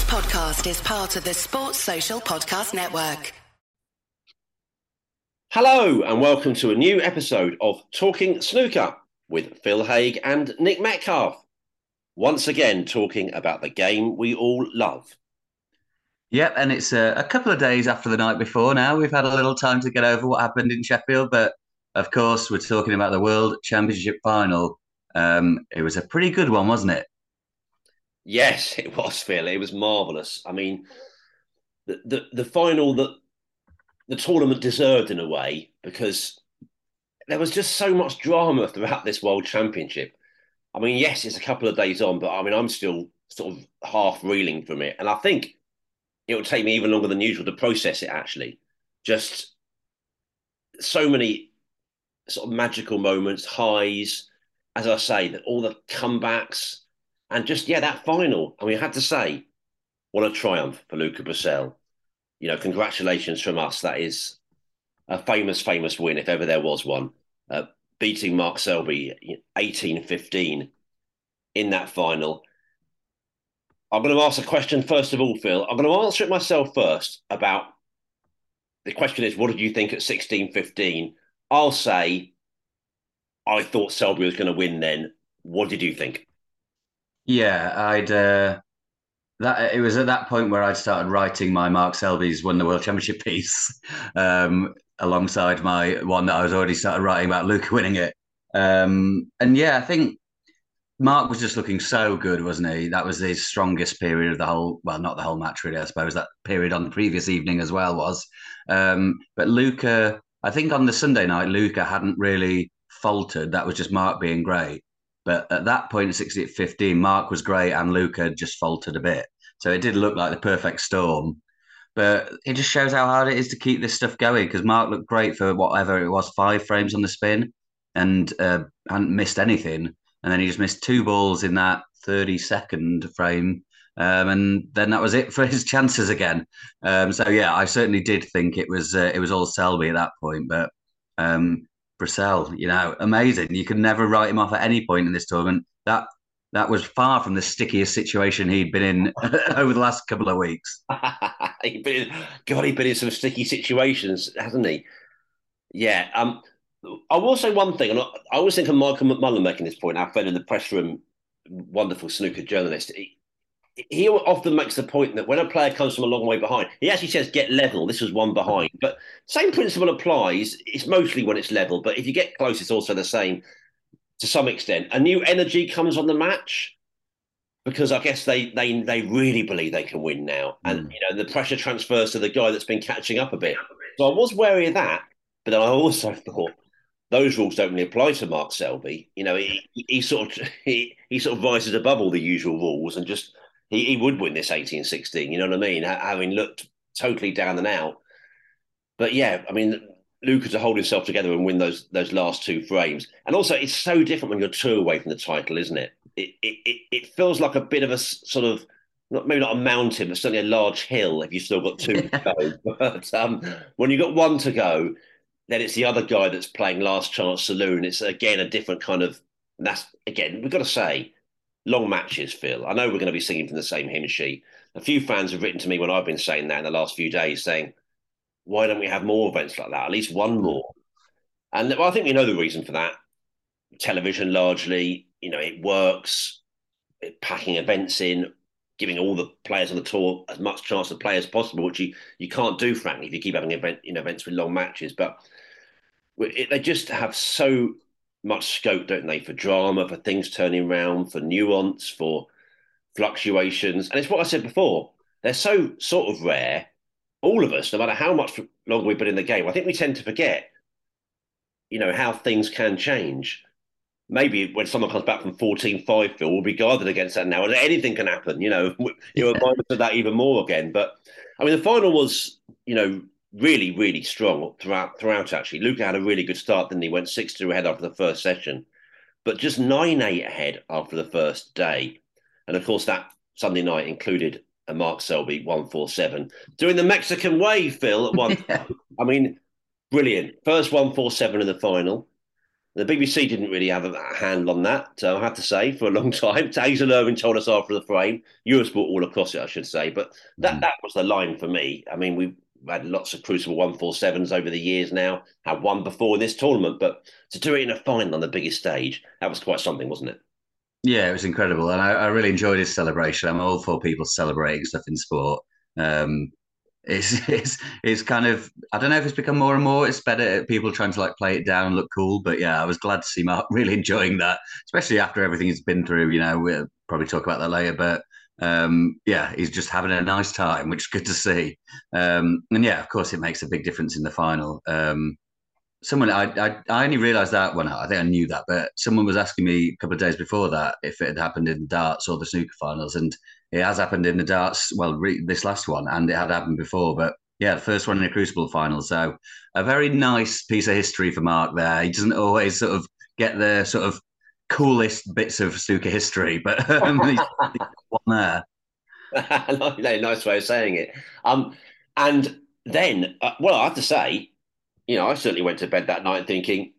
podcast is part of the Sports Social Podcast Network. Hello and welcome to a new episode of Talking Snooker with Phil Haigh and Nick Metcalfe. Once again, talking about the game we all love. Yep, and it's a couple of days after the night before now. We've had a little time to get over what happened in Sheffield, but of course, we're talking about the World Championship final. It was a pretty good one, wasn't it? Yes, it was, Phil. It was marvellous. I mean, the final that the tournament deserved in a way, because there was just so much drama throughout this World Championship. I mean, yes, it's a couple of days on, but I mean, I'm still sort of half reeling from it. And I think it will take me even longer than usual to process it, actually. Just so many sort of magical moments, highs, as I say, that all the comebacks, and just, that final. I mean, I had to say, what a triumph for Luca Brecel. You know, congratulations from us. That is a famous, famous win, if ever there was one. Beating Mark Selby 18-15 in that final. I'm going to ask a question first of all, Phil. I'm going to answer it myself first about, the question is, what did you think at 16-15? I'll say, I thought Selby was going to win then. What did you think? Yeah, it was at that point where I'd started writing my Mark Selby's won the World Championship piece, alongside my one that I was already started writing about Luca winning it. I think Mark was just looking so good, wasn't he? That was his strongest period of the whole, well, not the whole match really, I suppose. That period on the previous evening as well was. But Luca, I think on the Sunday night, Luca hadn't really faltered. That was just Mark being great. But at that point, 16-15, Mark was great and Luca just faltered a bit. So it did look like the perfect storm. But it just shows how hard it is to keep this stuff going, because Mark looked great for whatever it was, 5 frames on the spin, and hadn't missed anything. And then he just missed 2 balls in that 32nd frame. And then that was it for his chances again. I certainly did think it was all Selby at that point. But Brecel, amazing. You could never write him off at any point in this tournament. That was far from the stickiest situation he'd been in over the last couple of weeks. He'd been in some sticky situations, hasn't he? Yeah. I will say one thing, and I always think of Michael McMullen making this point, our friend in the press room, wonderful snooker journalist. He often makes the point that when a player comes from a long way behind, he actually says, get level. This was one behind. But same principle applies. It's mostly when it's level. But if you get close, it's also the same to some extent. A new energy comes on the match because I guess they really believe they can win now. And, the pressure transfers to the guy that's been catching up a bit. So I was wary of that. But then I also thought, those rules don't really apply to Mark Selby. He sort of rises above all the usual rules and just he would win this 18-16. You know what I mean? Having looked totally down and out. But yeah, I mean, Luca to hold himself together and win those last 2 frames, and also it's so different when you're 2 away from the title, isn't it? It feels like a bit of a sort of maybe not a mountain, but certainly a large hill if you've still got 2 to go. But when you've got 1 to go, then it's the other guy that's playing last chance saloon. It's, again, a different kind of... That's, again, we've got to say, long matches, Phil. I know we're going to be singing from the same hymn sheet. A few fans have written to me when I've been saying that in the last few days, saying, why don't we have more events like that? At least one more. And I think we know the reason for that. Television, largely, it works. Packing events in, giving all the players on the tour as much chance to play as possible, which you can't do, frankly, if you keep having events with long matches. But they just have so much scope, don't they, for drama, for things turning around, for nuance, for fluctuations. And it's what I said before. They're so sort of rare. All of us, no matter how much longer we've been in the game, I think we tend to forget, how things can change. Maybe when someone comes back from 14-5, Phil, we'll be guarded against that now. And anything can happen, you're reminded of that even more again. But, I mean, the final was, really, really strong throughout actually. Luca had a really good start, then he went 6-2 ahead after the first session, but just 9-8 ahead after the first day. And of course, that Sunday night included a Mark Selby 147 doing the Mexican way, Phil, at one. I mean, brilliant. First 147 in the final. The BBC didn't really have a handle on that, I have to say, for a long time. Hazel Irvine told us after the frame. Eurosport all across it, I should say. But that was the line for me. I mean, we've had lots of Crucible 147s over the years now, had one before in this tournament. But to do it in a final on the biggest stage, that was quite something, wasn't it? Yeah, it was incredible, and I really enjoyed his celebration. I'm all for people celebrating stuff in sport. Um, it's kind of, I don't know if it's become more and more. It's better people trying to like play it down and look cool. But yeah, I was glad to see Mark really enjoying that, especially after everything he's been through. We'll probably talk about that later, but yeah, he's just having a nice time, which is good to see. And yeah, of course, it makes a big difference in the final. Someone I only realised that when I think I knew that, but someone was asking me a couple of days before that if it had happened in the darts or the snooker finals, and it has happened in the darts. Well, this last one, and it had happened before, but yeah, the first one in a Crucible final. So a very nice piece of history for Mark there. He doesn't always sort of get the sort of coolest bits of snooker history, but he's one there. Nice way of saying it. And then, well, I have to say, I certainly went to bed that night thinking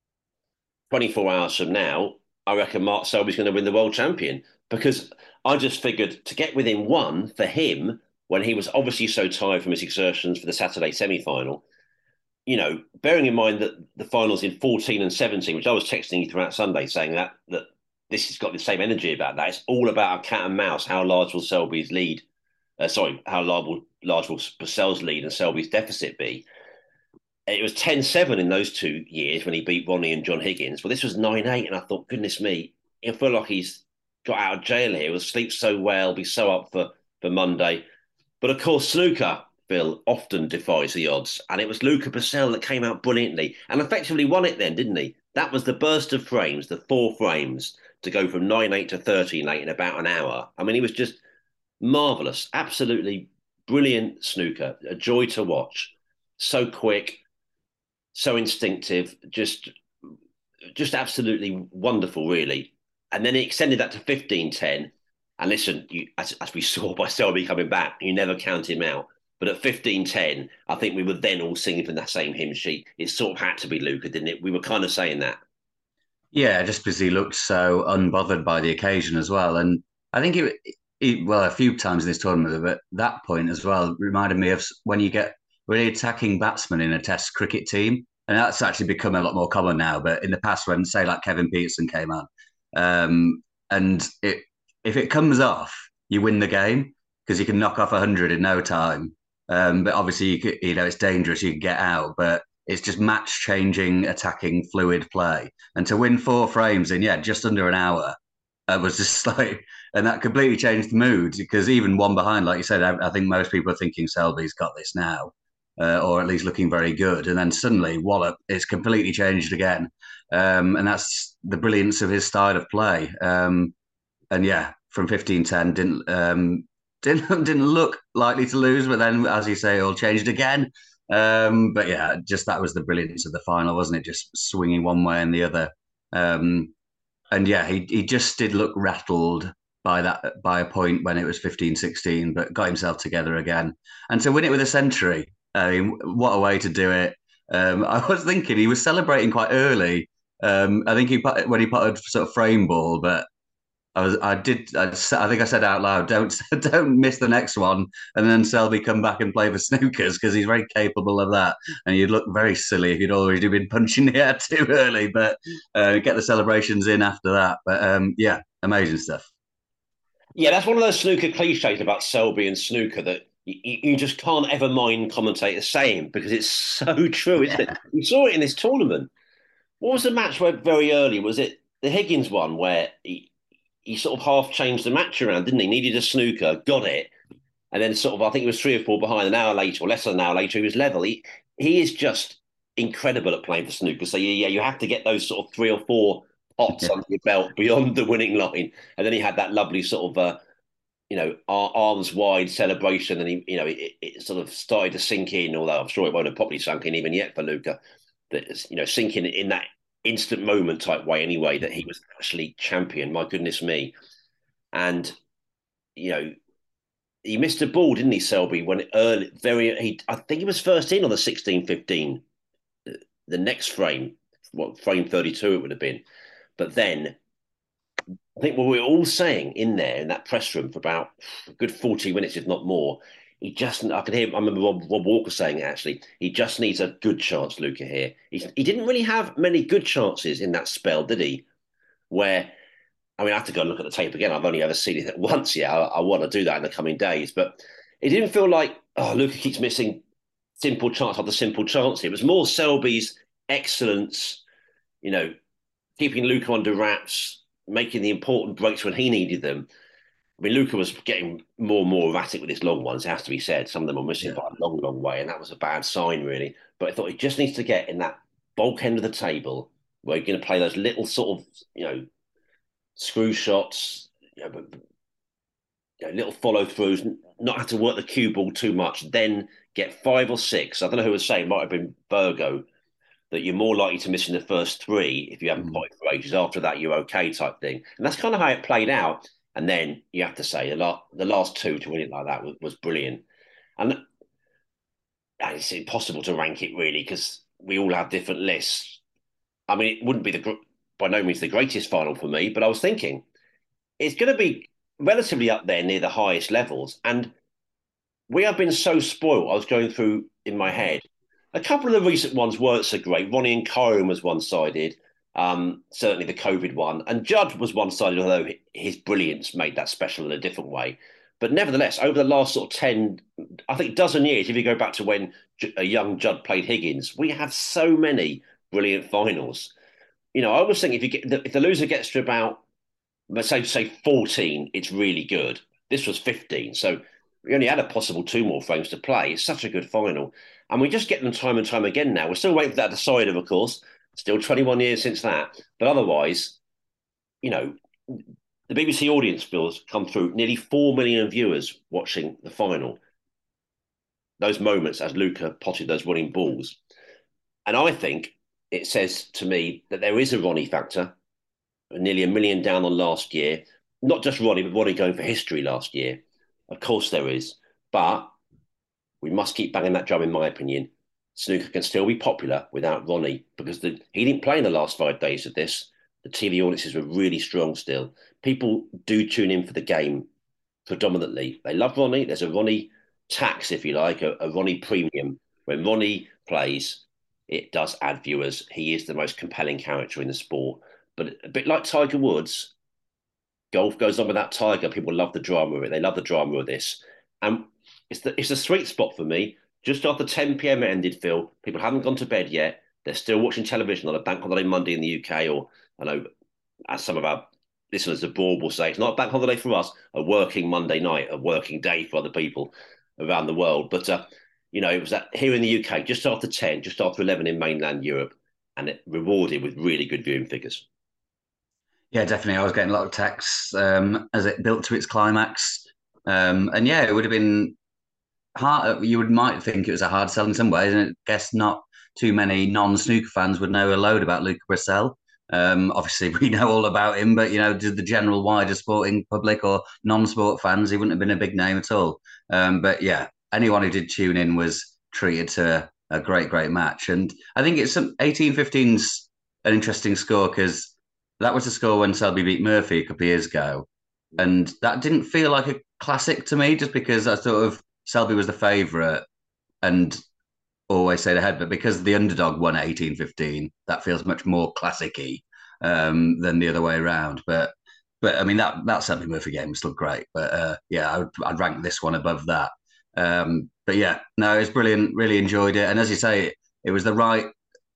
24 hours from now, I reckon Mark Selby's going to win the world champion because I just figured to get within one for him when he was obviously so tired from his exertions for the Saturday semi-final, bearing in mind that the finals in 14 and 17, which I was texting you throughout Sunday saying that this has got the same energy about that. It's all about a cat and mouse. How large will Selby's lead? How large will Purcell's lead and Selby's deficit be? It was 10-7 in those 2 years when he beat Ronnie and John Higgins. Well, this was 9-8, and I thought, goodness me, I feel like he's got out of jail here. He'll sleep so well, be so up for Monday. But of course, snooker, Phil, often defies the odds. And it was Luca Purcell that came out brilliantly and effectively won it then, didn't he? That was the burst of frames, the 4 frames, to go from 9-8 to 13-8 in about an hour. I mean, he was just marvellous, absolutely brilliant snooker, a joy to watch. So quick, so instinctive, just absolutely wonderful, really. And then he extended that to 15-10. And listen, as we saw by Selby coming back, you never count him out. But at 15-10, I think we were then all singing from that same hymn sheet. It sort of had to be Luca, didn't it? We were kind of saying that. Yeah, just because he looked so unbothered by the occasion as well. And I think well, a few times in this tournament, but that point as well reminded me of when you get really attacking batsmen in a Test cricket team. And that's actually become a lot more common now. But in the past, when, say, like Kevin Peterson came on, and if it comes off, you win the game because you can knock off 100 in no time. But obviously, it's dangerous. You can get out, but it's just match-changing, attacking, fluid play. And to win 4 frames in, just under an hour, was just like, and that completely changed the mood because even one behind, like you said, I think most people are thinking Selby's got this now. Or at least looking very good. And then suddenly, wallop, it's completely changed again. And that's the brilliance of his style of play. And yeah, from 15-10, didn't look likely to lose, but then, as you say, it all changed again. But yeah, just that was the brilliance of the final, wasn't it? Just swinging one way and the other. And yeah, he just did look rattled by a point when it was 15-16, but got himself together again. And to win it with a century, I mean, what a way to do it. I was thinking he was celebrating quite early. I think when he putted sort of frame ball, but I think I said out loud, don't miss the next one, and then Selby come back and play for snookers because he's very capable of that. And you'd look very silly if you'd already been punching the air too early, but get the celebrations in after that. But yeah, amazing stuff. Yeah, that's one of those snooker cliches about Selby and snooker that you just can't ever mind commentators saying because it's so true, isn't it? We saw it in this tournament. What was the match where very early? Was it the Higgins one where he sort of half changed the match around, didn't he? Needed a snooker, got it. And then sort of, I think it was 3 or 4 behind, an hour later, or less than an hour later, he was level. He is just incredible at playing for snooker. So yeah, you have to get those sort of 3 or 4 pots under your belt beyond the winning line. And then he had that lovely sort of arms wide celebration, and it sort of started to sink in. Although I'm sure it won't have properly sunk in even yet for Luca. That sinking in that instant moment type way anyway. That he was actually champion. My goodness me, and he missed a ball, didn't he, Selby? When I think he was first in on the 16-15. The next frame, frame 32 it would have been. But then I think what we were all saying in there in that press room for about a good 40 minutes, if not more, I could hear, I remember Rob Walker saying it actually, he just needs a good chance, Luca, here. He didn't really have many good chances in that spell, did he? Where, I mean, I have to go and look at the tape again. I've only ever seen it once. Yeah, I want to do that in the coming days. But it didn't feel like, oh, Luca keeps missing simple chance after simple chance. It was more Selby's excellence, keeping Luca under wraps, making the important breaks when he needed them. I mean, Luca was getting more and more erratic with his long ones, it has to be said. Some of them were missing by a long, long way, and that was a bad sign, really. But I thought he just needs to get in that bulk end of the table where you're going to play those little sort of, screw shots, little follow throughs, not have to work the cue ball too much, then get 5 or 6. I don't know who was saying, might have been Virgo, that you're more likely to miss in the first 3 if you haven't played for ages. After that, you're okay type thing. And that's kind of how it played out. And then you have to say the last 2 to win it like that was brilliant. And it's impossible to rank it really because we all have different lists. I mean, it wouldn't be by no means the greatest final for me, but I was thinking it's going to be relatively up there near the highest levels. And we have been so spoiled. I was going through in my head. A couple of the recent ones weren't so great. Ronnie and Kyron was one-sided. Certainly the COVID one. And Judd was one-sided, although his brilliance made that special in a different way. But nevertheless, over the last sort of 10, I think dozen years, if you go back to when a young Judd played Higgins, we have so many brilliant finals. I always think if the loser gets to about, let's say 14, it's really good. This was 15. So we only had a possible 2 more frames to play. It's such a good final. And we just get them time and time again now. We're still waiting for that decider, of course. Still 21 years since that. But otherwise, the BBC audience bills come through. Nearly 4 million viewers watching the final. Those moments as Luca potted those running balls. And I think it says to me that there is a Ronnie factor. Nearly 1 million down on last year. Not just Ronnie, but Ronnie going for history last year. Of course there is. But we must keep banging that drum, in my opinion. Snooker can still be popular without Ronnie because he didn't play in the last 5 days of this. The TV audiences were really strong still. People do tune in for the game predominantly. They love Ronnie. There's a Ronnie tax, if you like, a Ronnie premium. When Ronnie plays, it does add viewers. He is the most compelling character in the sport. But a bit like Tiger Woods, golf goes on without Tiger. People love the drama of it. They love the drama of this. And it's a sweet spot for me. Just after 10 p.m. it ended, Phil. People haven't gone to bed yet. They're still watching television on a bank holiday Monday in the UK, or I know, as some of our listeners abroad will say, it's not a bank holiday for us, a working Monday night, a working day for other people around the world. But, it was here in the UK, just after 10, just after 11 in mainland Europe, and it rewarded with really good viewing figures. Yeah, definitely. I was getting a lot of texts as it built to its climax. And yeah, it would have been hard. Might think it was a hard sell in some ways, and I guess not too many non-snooker fans would know a load about Luca Brecel. Obviously, we know all about him, but did the general wider sporting public or non-sport fans, he wouldn't have been a big name at all. But yeah, anyone who did tune in was treated to a great, great match. And I think it's 18-15's an interesting score because that was the score when Selby beat Murphy a couple of years ago. And that didn't feel like a classic to me just because I sort of Selby was the favourite and always stayed ahead. But because the underdog won 18-15, that feels much more classic-y than the other way around. But I mean, that Selby Murphy game was still great. But I'd rank this one above that. But yeah, no, it was brilliant. Really enjoyed it. And as you say, it was the right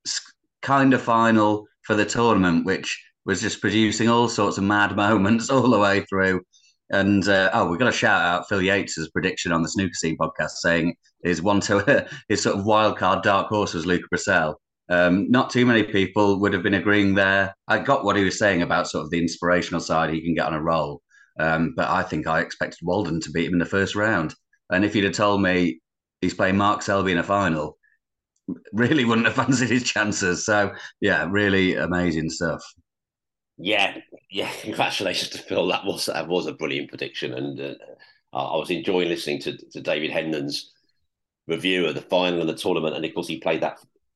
kind of final for the tournament, which was just producing all sorts of mad moments all the way through. And we've got to shout out Phil Yates's prediction on the Snooker Scene podcast, saying his sort of wild card dark horse was Luca Brecel. Not too many people would have been agreeing there. I got what he was saying about sort of the inspirational side he can get on a roll, but I think I expected Walden to beat him in the first round. And if you'd have told me he's playing Mark Selby in a final, really wouldn't have fancied his chances. So yeah, really amazing stuff. Yeah. Congratulations to Phil. That was a brilliant prediction, and I was enjoying listening to David Hendon's review of the final and the tournament. And of course, he played that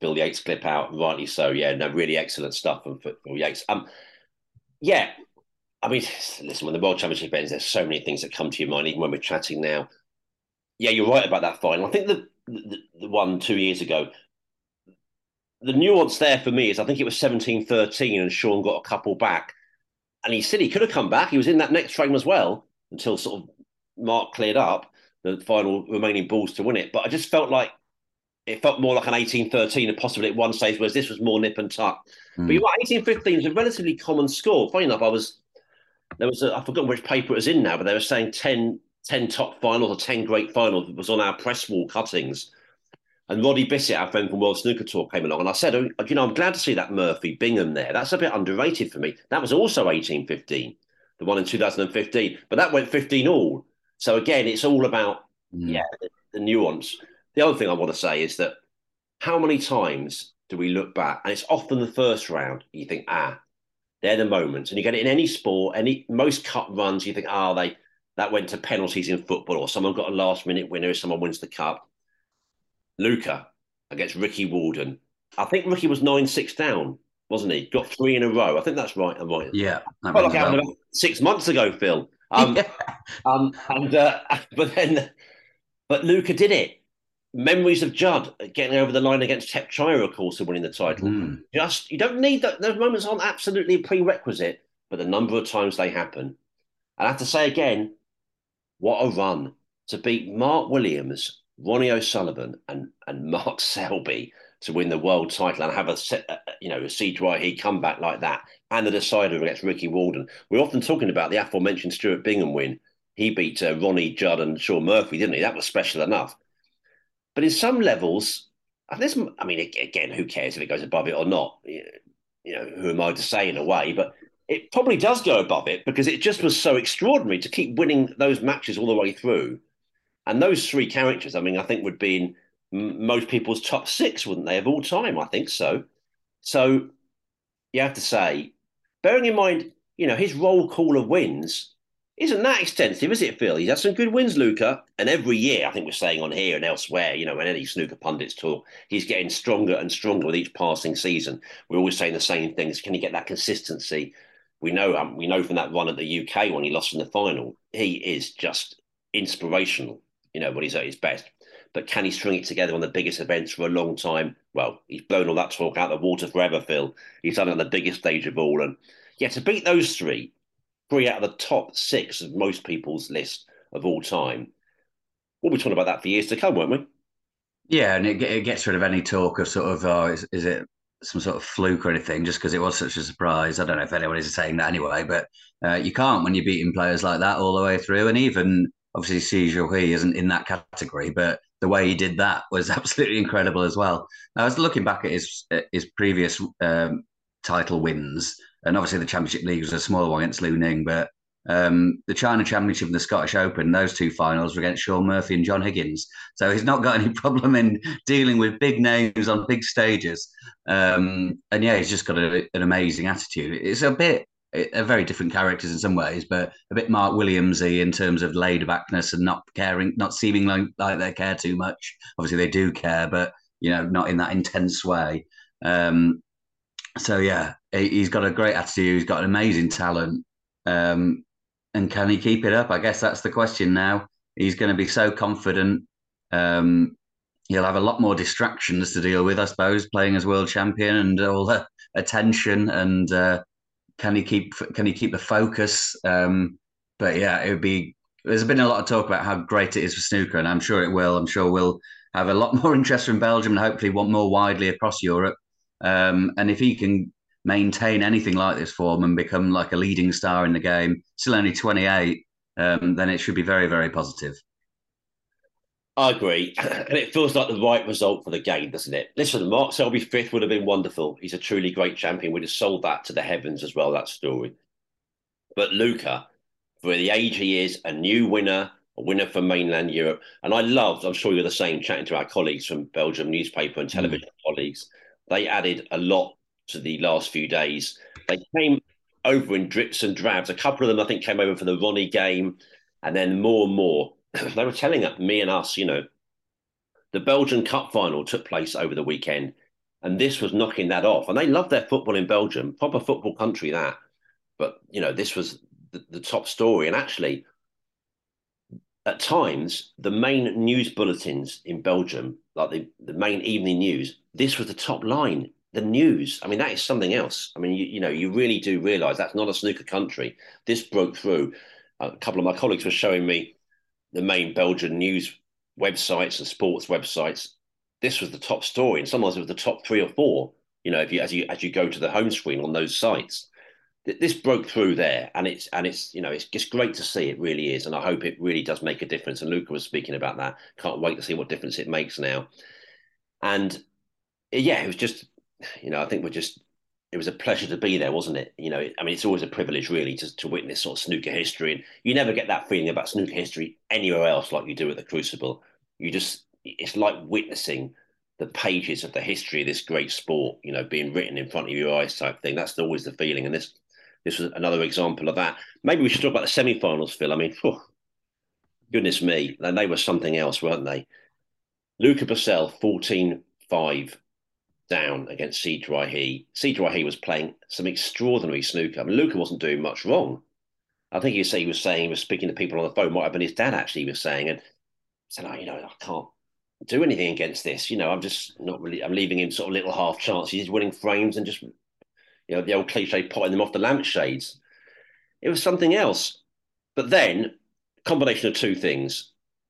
Phil Yates clip out, rightly so. Yeah, no, really excellent stuff from Phil Yates. Yeah, I mean, listen, when the World Championship ends, there's so many things that come to your mind, even when we're chatting now. Yeah, you're right about that final. I think the one 2 years ago, the nuance there for me is I think it was 17-13 and Sean got a couple back. And he said he could have come back. He was in that next frame as well until sort of Mark cleared up the final remaining balls to win it. But I just felt like it felt more like an 18-13 and possibly at one stage, whereas this was more nip and tuck. But you're right, 18-15 is a relatively common score. Funny enough, I've forgotten which paper it was in now, but they were saying 10 top finals or 10 great finals. It was on our press wall cuttings. And Roddy Bissett, our friend from World Snooker Talk, came along. And I said, I'm glad to see that Murphy Bingham there. That's a bit underrated for me. That was also 18-15, the one in 2015. But that went 15 all. So again, it's all about, the nuance. The other thing I want to say is that how many times do we look back? And it's often the first round. You think, they're the moments. And you get it in any sport, most cup runs, you think, that went to penalties in football, or someone got a last minute winner if someone wins the cup. Luca against Ricky Walden. I think Ricky was 9-6 down, wasn't he? Got 3 in a row. I think that's right. I'm right. Yeah. That like happened about 6 months ago, Phil. But Luca did it. Memories of Judd getting over the line against Tepchire, of course, and winning the title. You don't need that. Those moments aren't absolutely a prerequisite, but the number of times they happen. And I have to say again, what a run to beat Mark Williams, Ronnie O'Sullivan, and Mark Selby to win the world title and have a CYE comeback like that, and the decider against Ricky Walden. We're often talking about the aforementioned Stuart Bingham win. He beat Ronnie, Judd, and Sean Murphy, didn't he? That was special enough. But in some levels, again, who cares if it goes above it or not? Who am I to say in a way? But it probably does go above it because it just was so extraordinary to keep winning those matches all the way through. And those 3 characters, I think would be in most people's top 6, wouldn't they, of all time? I think so. So you have to say, bearing in mind, his roll call of wins isn't that extensive, is it, Phil? He's had some good wins, Luca. And every year, I think we're saying on here and elsewhere, when any snooker pundits talk, he's getting stronger and stronger with each passing season. We're always saying the same things. Can he get that consistency? We know from that run at the UK when he lost in the final, he is just inspirational, when he's at his best. But can he string it together on the biggest events for a long time? Well, he's blown all that talk out of the water forever, Phil. He's done it on the biggest stage of all. And to beat those 3 out of the top 6 of most people's list of all time, we'll be talking about that for years to come, won't we? Yeah, and it gets rid of any talk of sort of, is it some sort of fluke or anything, just because it was such a surprise. I don't know if anyone is saying that anyway, but you can't when you're beating players like that all the way through. And even, obviously, Si Zhuhui isn't in that category, but the way he did that was absolutely incredible as well. I was looking back at his previous title wins, and obviously the Championship League was a smaller one against Lu Ning, but the China Championship and the Scottish Open, those 2 finals were against Sean Murphy and John Higgins. So he's not got any problem in dealing with big names on big stages. And he's just got an amazing attitude. It's a very different characters in some ways, but a bit Mark Williams-y in terms of laid backness and not caring, not seeming like they care too much. Obviously they do care, but not in that intense way. He's got a great attitude. He's got an amazing talent. And can he keep it up? I guess that's the question now. He's going to be so confident. He'll have a lot more distractions to deal with, I suppose, playing as world champion and all the attention. And can he keep the focus? There's been a lot of talk about how great it is for snooker, and I'm sure it will. I'm sure we'll have a lot more interest from Belgium and hopefully more widely across Europe. And if he can maintain anything like this form and become like a leading star in the game, still only 28, then it should be very, very positive. I agree. And it feels like the right result for the game, doesn't it? Listen, Mark Selby 5th would have been wonderful. He's a truly great champion. We'd have sold that to the heavens as well, that story. But Luca, for the age he is, a new winner, a winner from mainland Europe. And I'm sure you're the same, chatting to our colleagues from Belgium newspaper and television colleagues. They added a lot to the last few days. They came over in drips and drabs. A couple of them, I think, came over for the Ronnie game, and then more and more. They were telling me and us, the Belgian Cup final took place over the weekend, And this was knocking that off. And they love their football in Belgium, proper football country, that. But, this was the top story. And actually, at times, the main news bulletins in Belgium, like the main evening news, this was the top line. The news. I mean, that is something else. I mean, you really do realise that's not a snooker country. This broke through. A couple of my colleagues were showing me the main Belgian news websites and sports websites. This was the top story, and sometimes it was the top 3 or 4. If you as you go to the home screen on those sites, this broke through there, and it's just great to see. It really is, and I hope it really does make a difference. And Luca was speaking about that. Can't wait to see what difference it makes now. And yeah, it was just, I think it was a pleasure to be there, wasn't it? I mean, it's always a privilege, really, to witness sort of snooker history. And you never get that feeling about snooker history anywhere else like you do at the Crucible. It's like witnessing the pages of the history of this great sport, being written in front of your eyes type thing. That's always the feeling. And this was another example of that. Maybe we should talk about the semi-finals, Phil. I mean, goodness me, they were something else, weren't they? Luca Brecel, 14-5 down against Sid Rahi. Sid Rahi was playing some extraordinary snooker. I mean, Luca wasn't doing much wrong. I think he was speaking to people on the phone. Might have been his dad, actually, he was saying, and said, I can't do anything against this. I'm just not really, I'm leaving him sort of little half chances. He's winning frames and just, the old cliche, potting them off the lampshades. It was something else. But then, combination of two things.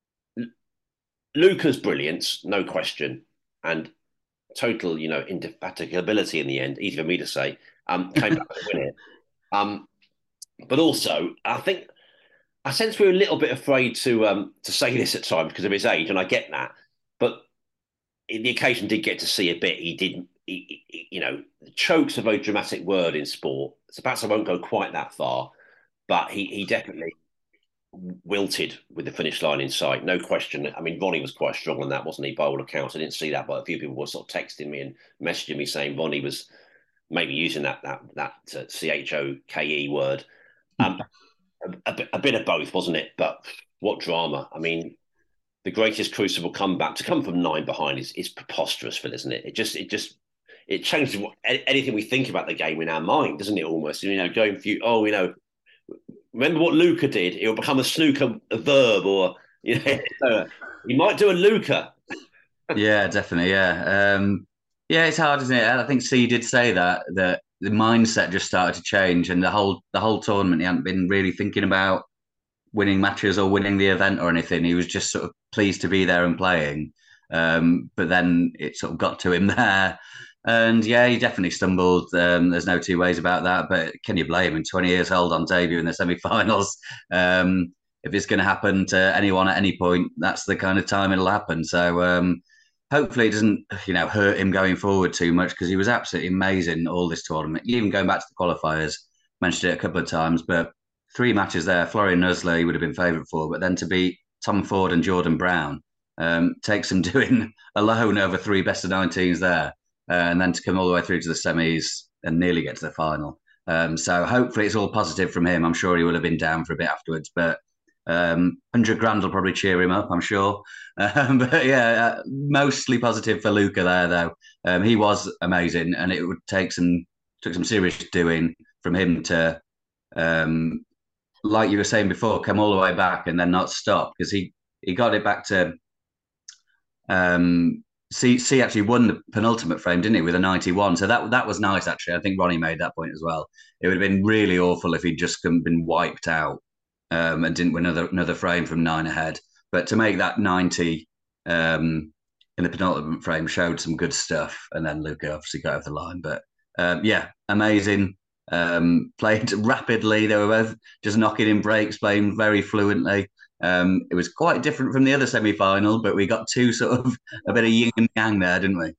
Luca's brilliance, no question, and total, indefatigability in the end, easy for me to say, came back to win it. But also, I sense we were a little bit afraid to say this at times because of his age, and I get that. But the occasion did get to see a bit. Choke's a very dramatic word in sport, so perhaps I won't go quite that far, but he definitely wilted with the finish line in sight, no question. I mean, Ronnie was quite strong on that, wasn't he, by all accounts? I didn't see that, but a few people were sort of texting me and messaging me saying Ronnie was maybe using that CHOKE word. A bit of both, wasn't it? But what drama. I mean, the greatest Crucible comeback to come from 9 behind is preposterous, Phil, isn't it? It changes anything we think about the game in our mind, doesn't it, almost? Going through, remember what Luca did? It will become a snooker verb, or he might do a Luca. Yeah, definitely. Yeah, it's hard, isn't it? I think C did say that the mindset just started to change, and the whole tournament he hadn't been really thinking about winning matches or winning the event or anything. He was just sort of pleased to be there and playing. But then it sort of got to him there. And yeah, he definitely stumbled. There's no two ways about that. But can you blame him? 20 years old on debut in the semi-finals. If it's going to happen to anyone at any point, that's the kind of time it'll happen. So hopefully it doesn't, hurt him going forward too much, because he was absolutely amazing all this tournament. Even going back to the qualifiers, mentioned it a couple of times, but 3 matches there. Florian Nuzler he would have been favourite for, but then to beat Tom Ford and Jordan Brown takes some doing alone over 3 best of 19s there. And then to come all the way through to the semis and nearly get to the final. So hopefully it's all positive from him. I'm sure he will have been down for a bit afterwards, but 100 grand will probably cheer him up, I'm sure. But yeah, mostly positive for Luca there, though. He was amazing, and it would took some serious doing from him to, like you were saying before, come all the way back and then not stop, because he got it back to. C actually won the penultimate frame, didn't he, with a 91? So that was nice, actually. I think Ronnie made that point as well. It would have been really awful if he'd just been wiped out and didn't win another frame from 9 ahead. But to make that 90 in the penultimate frame showed some good stuff. And then Luca obviously got over the line. But yeah, amazing. Played rapidly. They were both just knocking in breaks, playing very fluently. It was quite different from the other semi-final, but we got two sort of a bit of yin and yang there, didn't we?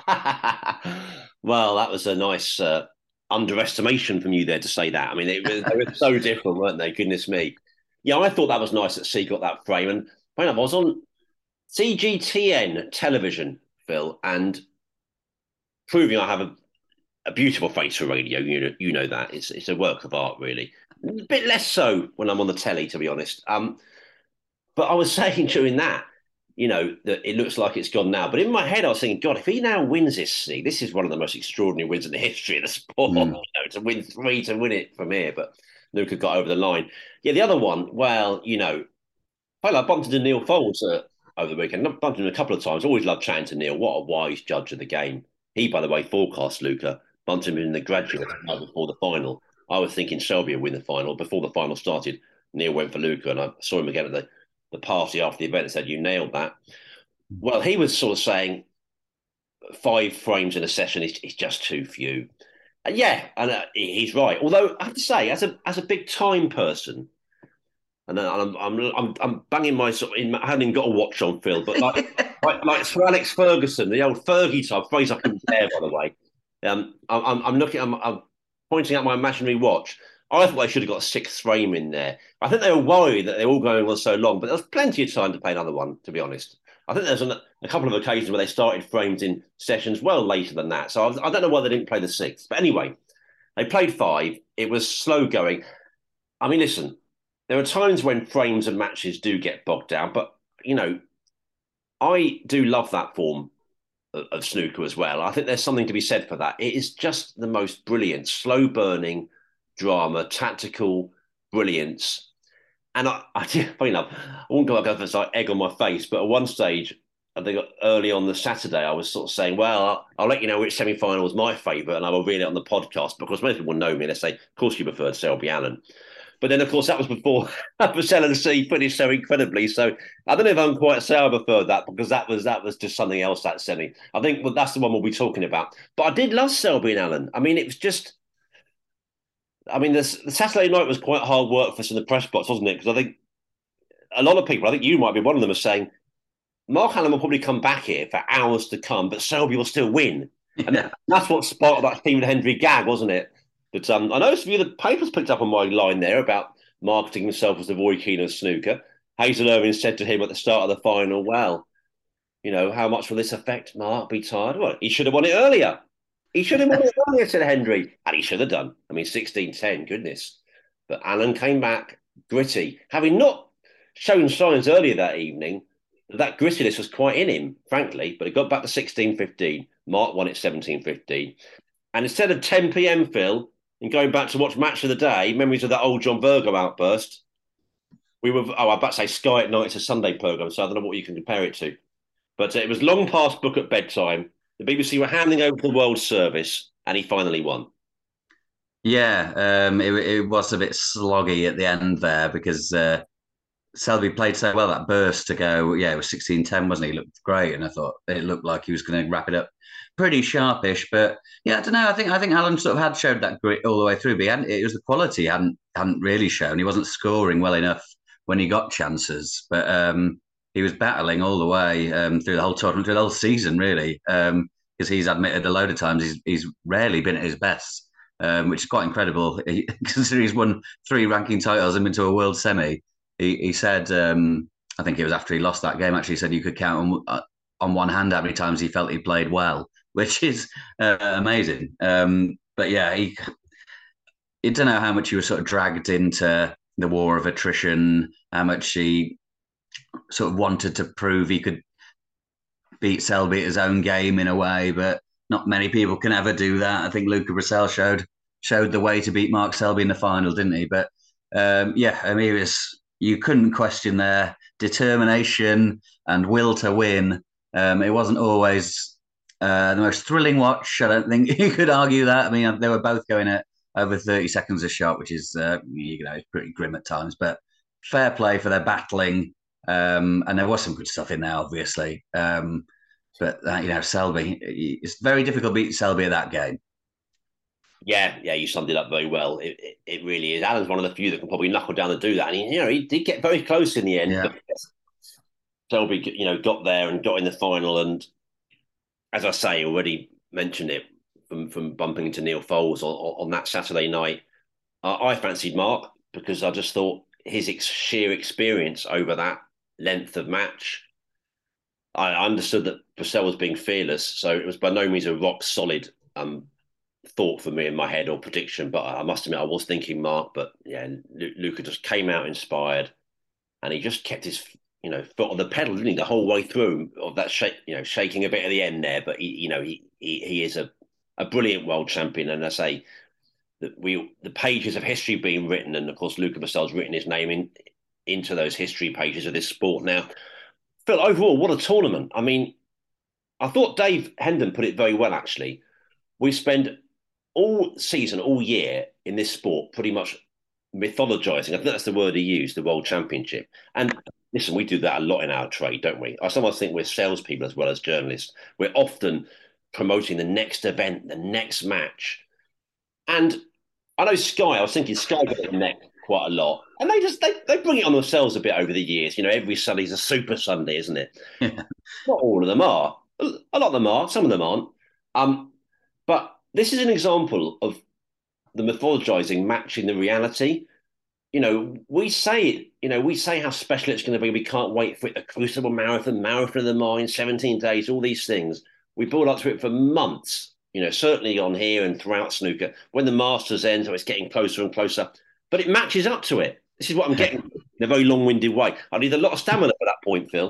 Well, that was a nice underestimation from you there to say that. I mean, they were so different, weren't they? Goodness me. Yeah, I thought that was nice that C got that frame. And I was on CGTN television, Phil, and proving I have a beautiful face for radio. You know that. It's a work of art, really. A bit less so when I'm on the telly, to be honest. But I was saying during that, that it looks like it's gone now. But in my head, I was thinking, God, if he now wins this is one of the most extraordinary wins in the history of the sport. To win 3 to win it from here, but Luca got over the line. Yeah, the other one, well, I bumped into Neil Foles over the weekend. I've bumped into him a couple of times. Always loved chatting to Neil. What a wise judge of the game. He, by the way, forecast Luca. Bumped him in the graduate before the final. I was thinking Selby would win the final. Before the final started, Neil went for Luca, and I saw him again at the party after the event and said, "You nailed that." Well, he was sort of saying 5 frames in a session is just too few. And he's right. Although I have to say, as a big time person, and I'm banging my sort of, I haven't even got a watch on, Phil, but like Sir Alex Ferguson, the old Fergie type phrase I couldn't bear, by the way. I'm pointing out my imaginary watch. I thought they should have got a 6th frame in there. I think they were worried that they were all going on so long, but there was plenty of time to play another one, to be honest. I think there's a couple of occasions where they started frames in sessions well later than that. So I don't know why they didn't play the 6th. But anyway, they played 5. It was slow going. I mean, listen, there are times when frames and matches do get bogged down, but, I do love that form of snooker as well. I think there's something to be said for that. It is just the most brilliant, slow burning drama, tactical brilliance. And funny enough, I won't go for like egg on my face, but at one stage, I think early on the Saturday, I was sort of saying, well, I'll let you know which semi-final was my favourite, and I will read it on the podcast because most people know me. They say, of course you preferred Selby Allen. But then, of course, that was before Purcell and C finished so incredibly. So I don't know if I'm quite say I preferred that because that was just something else, that semi. I think that's the one we'll be talking about. But I did love Selby and Allen. I mean, it was just... I mean, the Saturday night was quite hard work for us in the press box, wasn't it? Because I think a lot of people, I think you might be one of them, are saying Mark Allen will probably come back here for hours to come, but Selby will still win. And that's what sparked that Stephen Hendry gag, wasn't it? But I know some of the papers picked up on my line there about marketing himself as the Roy Keane of snooker. Hazel Irvine said to him at the start of the final, well, how much will this affect Mark? Be tired? Well, he should have won it earlier. He should have won it earlier, said Hendry. And he should have done. I mean, 16-10, goodness. But Allen came back gritty, having not shown signs earlier that evening that grittiness was quite in him, frankly. But it got back to 16-15. Mark won it 17-15. And instead of 10 p.m, Phil, and going back to watch Match of the Day, memories of that old John Virgo outburst, we were, I'm about to say Sky at Night, it's a Sunday programme, so I don't know what you can compare it to. But it was long past book at bedtime. The BBC were handing over the World Service, and he finally won. Yeah, it was a bit sloggy at the end there because Selby played so well that burst to go. Yeah, it was 16-10, wasn't he? He looked great, and I thought it looked like he was going to wrap it up pretty sharpish. But yeah, I don't know. I think Allen sort of had showed that grit all the way through, but it was the quality he hadn't really shown. He wasn't scoring well enough when he got chances, but he was battling all the way through the whole tournament, through the whole season, really. Because he's admitted a load of times he's rarely been at his best, which is quite incredible. Considering he's won 3 ranking titles and been to a world semi. He said, I think it was after he lost that game, actually, he said you could count on one hand how many times he felt he played well, which is amazing. But yeah, I don't know how much he was sort of dragged into the war of attrition, how much he sort of wanted to prove he could beat Selby at his own game in a way, but not many people can ever do that. I think Luca Brecel showed the way to beat Mark Selby in the final, didn't he? But yeah, I mean, you couldn't question their determination and will to win. It wasn't always the most thrilling watch. I don't think you could argue that. I mean, they were both going at over 30 seconds a shot, which is pretty grim at times. But fair play for their battling. And there was some good stuff in there, obviously. But Selby, it's very difficult to beat Selby at that game. Yeah, you summed it up very well. It really is. Allen's one of the few that can probably knuckle down and do that. And he did get very close in the end. Yeah. But Selby, got there and got in the final. And as I say, already mentioned it from bumping into Neil Foles on that Saturday night. I fancied Mark because I just thought his sheer experience over that length of match. I understood that Purcell was being fearless, so it was by no means a rock solid thought for me in my head or prediction. But I must admit, I was thinking Mark. But yeah, Luca just came out inspired, and he just kept his foot on the pedal, didn't he, the whole way through of that shaking a bit at the end there. But he is a brilliant world champion, and I say that the pages of history being written, and of course Luca Brecela's written his name into those history pages of this sport now. Phil, overall, what a tournament! I mean, I thought Dave Hendon put it very well. Actually, we spend all season, all year in this sport, pretty much mythologizing. I think that's the word he used, the World Championship. And listen, we do that a lot in our trade, don't we? I sometimes think we're salespeople as well as journalists. We're often promoting the next event, the next match. And I know Sky, I was thinking Sky got it neck quite a lot. And they bring it on themselves a bit over the years. Every Sunday's a Super Sunday, isn't it? Yeah. Not all of them are. A lot of them are, some of them aren't. But this is an example of the mythologizing matching the reality. We say how special it's going to be. We can't wait for it. The Crucible Marathon of the Mind, 17 days, all these things. We build up to it for months, certainly on here and throughout snooker. When the Masters ends, it's getting closer and closer. But it matches up to it. This is what I'm getting in a very long-winded way. I need a lot of stamina at that point, Phil.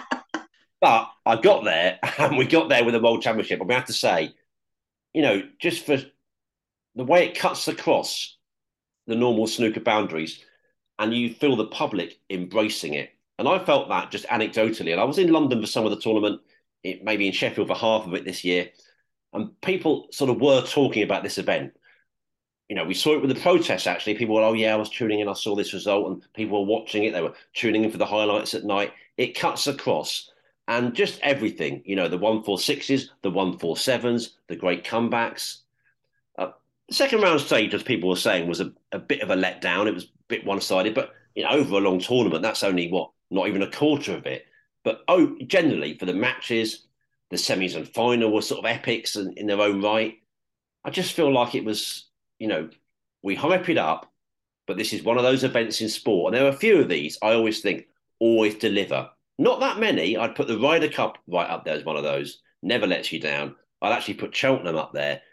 But I got there, and we got there with the World Championship. And we have to say, just for the way it cuts across the normal snooker boundaries, and you feel the public embracing it. And I felt that just anecdotally. And I was in London for some of the tournament, maybe in Sheffield for half of it this year. And people sort of were talking about this event. We saw it with the protests, actually. People were, oh, yeah, I was tuning in, I saw this result. And people were watching it. They were tuning in for the highlights at night. It cuts across. And just everything, the 1-4-6s, the 1-4-7s, the great comebacks. The second round stage, as people were saying, was a bit of a letdown. It was a bit one-sided. But over a long tournament, that's only, not even a quarter of it. But generally, for the matches, the semis and final were sort of epics in their own right. I just feel like it was, we hype it up, but this is one of those events in sport. And there are a few of these, I always think, always deliver. Not that many. I'd put the Ryder Cup right up there as one of those. Never lets you down. I'd actually put Cheltenham up there.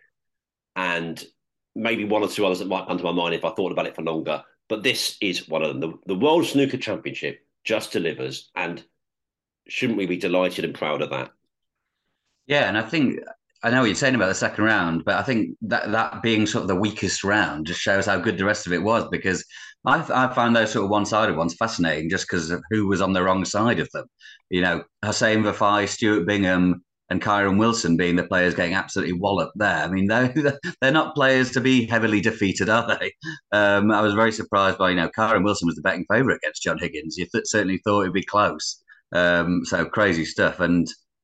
And maybe one or two others that might come to my mind if I thought about it for longer. But this is one of them. The World Snooker Championship just delivers. And shouldn't we be delighted and proud of that? Yeah, and I know what you're saying about the second round, but I think that being sort of the weakest round just shows how good the rest of it was, because I found those sort of one-sided ones fascinating just because of who was on the wrong side of them. Hossein Vafai, Stuart Bingham, and Kyron Wilson being the players getting absolutely walloped there. I mean, they're not players to be heavily defeated, are they? I was very surprised by, Kyron Wilson was the betting favourite against John Higgins. You certainly thought it'd be close. So crazy stuff. And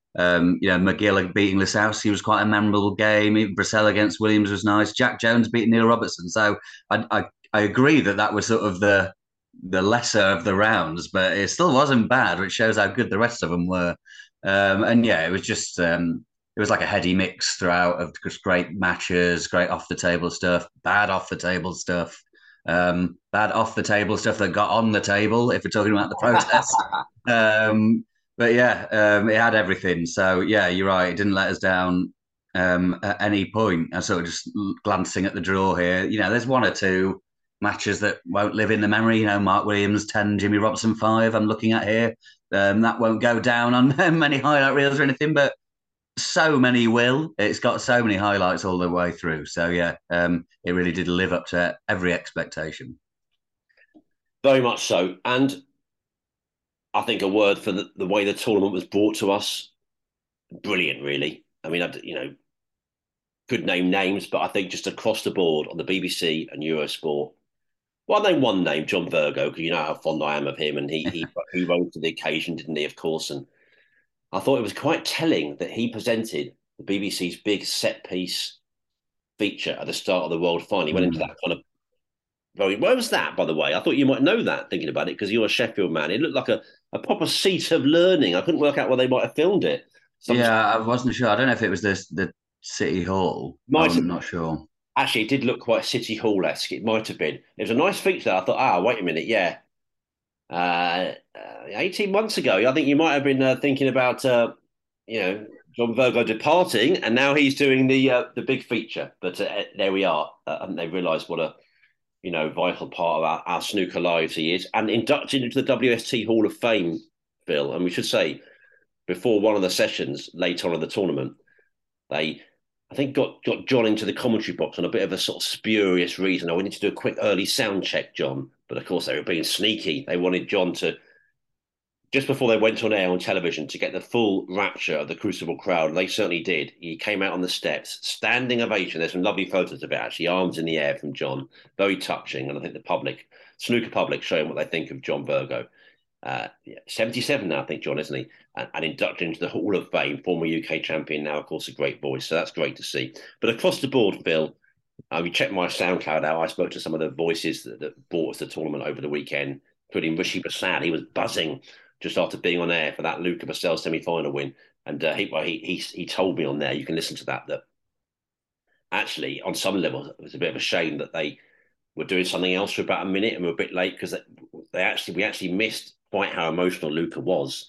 McGill beating Lisowski was quite a memorable game. Even Brecela against Williams was nice. Jack Jones beating Neil Robertson. So I agree that was sort of the lesser of the rounds, but it still wasn't bad, which shows how good the rest of them were. And yeah, it was just it was like a heady mix throughout of just great matches, great off the table stuff, bad off the table stuff, bad off the table stuff that got on the table. If we're talking about the protest. But yeah, it had everything. So yeah, you're right. It didn't let us down at any point. And sort of just glancing at the draw here, there's one or two matches that won't live in the memory. Mark Williams 10, Jimmy Robson 5. I'm looking at here. That won't go down on many highlight reels or anything, but so many will. It's got so many highlights all the way through. So yeah, it really did live up to every expectation. Very much so. And I think a word for the way the tournament was brought to us, brilliant, really. I mean, could name names, but I think just across the board on the BBC and Eurosport, well, I name one name, John Virgo, because you know how fond I am of him, and he rose to the occasion, didn't he, of course. And I thought it was quite telling that he presented the BBC's big set-piece feature at the start of the World Final. He went into that kind of where was that, by the way? I thought you might know that, thinking about it, because you're a Sheffield man. It looked like a proper seat of learning. I couldn't work out where they might have filmed it. I wasn't sure. I don't know if it was the City Hall. I'm not sure. Actually, it did look quite City Hall-esque. It might have been. It was a nice feature. I thought, wait a minute, yeah. 18 months ago, I think you might have been thinking about, John Virgo departing, and now he's doing the big feature. But there we are. Haven't they realised what a vital part of our snooker lives he is, and inducted into the WST Hall of Fame Phil, and we should say before one of the sessions later on in the tournament, they, I think, got John into the commentary box on a bit of a sort of spurious reason. Oh, we need to do a quick early sound check, John. But of course, they were being sneaky. They wanted John to, just before they went on air on television, to get the full rapture of the Crucible crowd. And they certainly did. He came out on the steps, standing ovation. There's some lovely photos of it, actually, arms in the air from John. Very touching. And I think the public, snooker public, showing what they think of John Virgo. 77 now, I think, John, isn't he? And inducted into the Hall of Fame, former UK champion, now, of course, a great voice. So that's great to see. But across the board, Phil, you checked my SoundCloud out. I spoke to some of the voices that brought us the tournament over the weekend, including Rishi Prasad. He was buzzing just after being on air for that Luca Bastell semi-final win. And he told me on there, you can listen to that actually, on some level, it was a bit of a shame that they were doing something else for about a minute and were a bit late because we actually missed quite how emotional Luca was.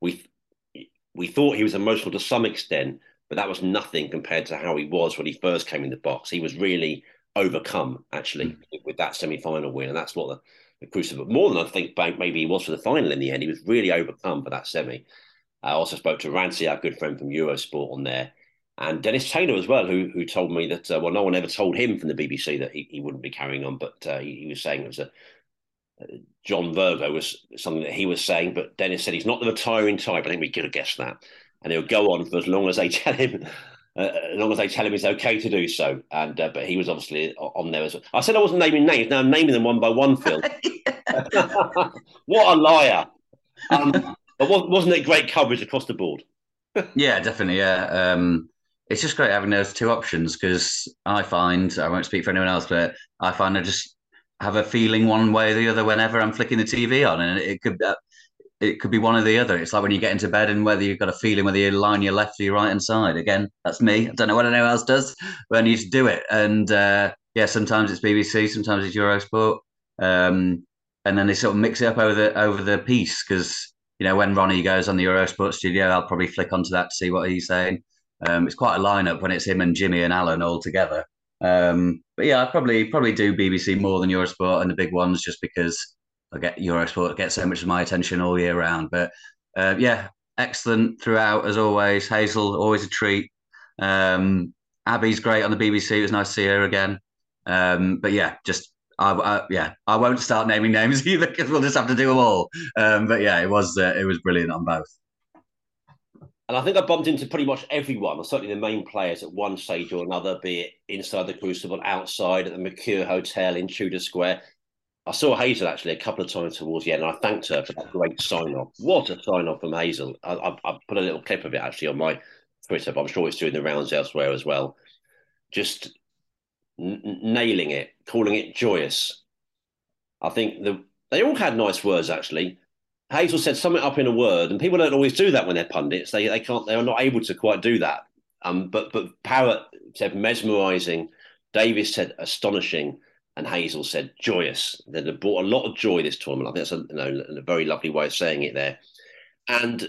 We thought he was emotional to some extent, but that was nothing compared to how he was when he first came in the box. He was really overcome, actually, with that semi-final win. And that's what the Crucible, more than I think maybe he was for the final in the end. He was really overcome for that semi. I also spoke to Rancy, our good friend from Eurosport, on there. And Dennis Taylor as well, who told me that, no one ever told him from the BBC that he wouldn't be carrying on, but he was saying it was John Virgo was something that he was saying, but Dennis said he's not the retiring type. I think we could have guessed that. And he'll go on for as long as they tell him, it's okay to do so. And but he was obviously on there as well. I said I wasn't naming names. Now I'm naming them one by one, Phil. What a liar. But wasn't it great coverage across the board? Yeah, definitely. Yeah. It's just great having those two options because I won't speak for anyone else, but I find I just have a feeling one way or the other whenever I'm flicking the TV on, and it could be one or the other. It's like when you get into bed and whether you've got a feeling whether you line your left or your right hand side. Again, that's me. I don't know what anyone else does, but I need to do it. And yeah, sometimes it's BBC, sometimes it's Eurosport, and then they sort of mix it up over the piece because when Ronnie goes on the Eurosport studio, I'll probably flick onto that to see what he's saying. It's quite a lineup when it's him and Jimmy and Alan all together. But yeah, I probably do BBC more than Eurosport and the big ones just because I get Eurosport get so much of my attention all year round. But yeah, excellent throughout as always. Hazel, always a treat. Abby's great on the BBC. It was nice to see her again. But yeah, just I won't start naming names either because we'll just have to do them all. But yeah, it was brilliant on both. And I think I bumped into pretty much everyone, or certainly the main players at one stage or another, be it inside the Crucible, outside at the Mercure Hotel in Tudor Square. I saw Hazel actually a couple of times towards the end, and I thanked her for that great sign-off. What a sign-off from Hazel. I put a little clip of it actually on my Twitter, but I'm sure it's doing the rounds elsewhere as well. Just nailing it, calling it joyous. I think they all had nice words actually. Hazel said something up in a word, and people don't always do that when they're pundits. They are not able to quite do that. But Parrott said mesmerising, Davis said astonishing, and Hazel said joyous. They brought a lot of joy this tournament. I think that's a very lovely way of saying it there. And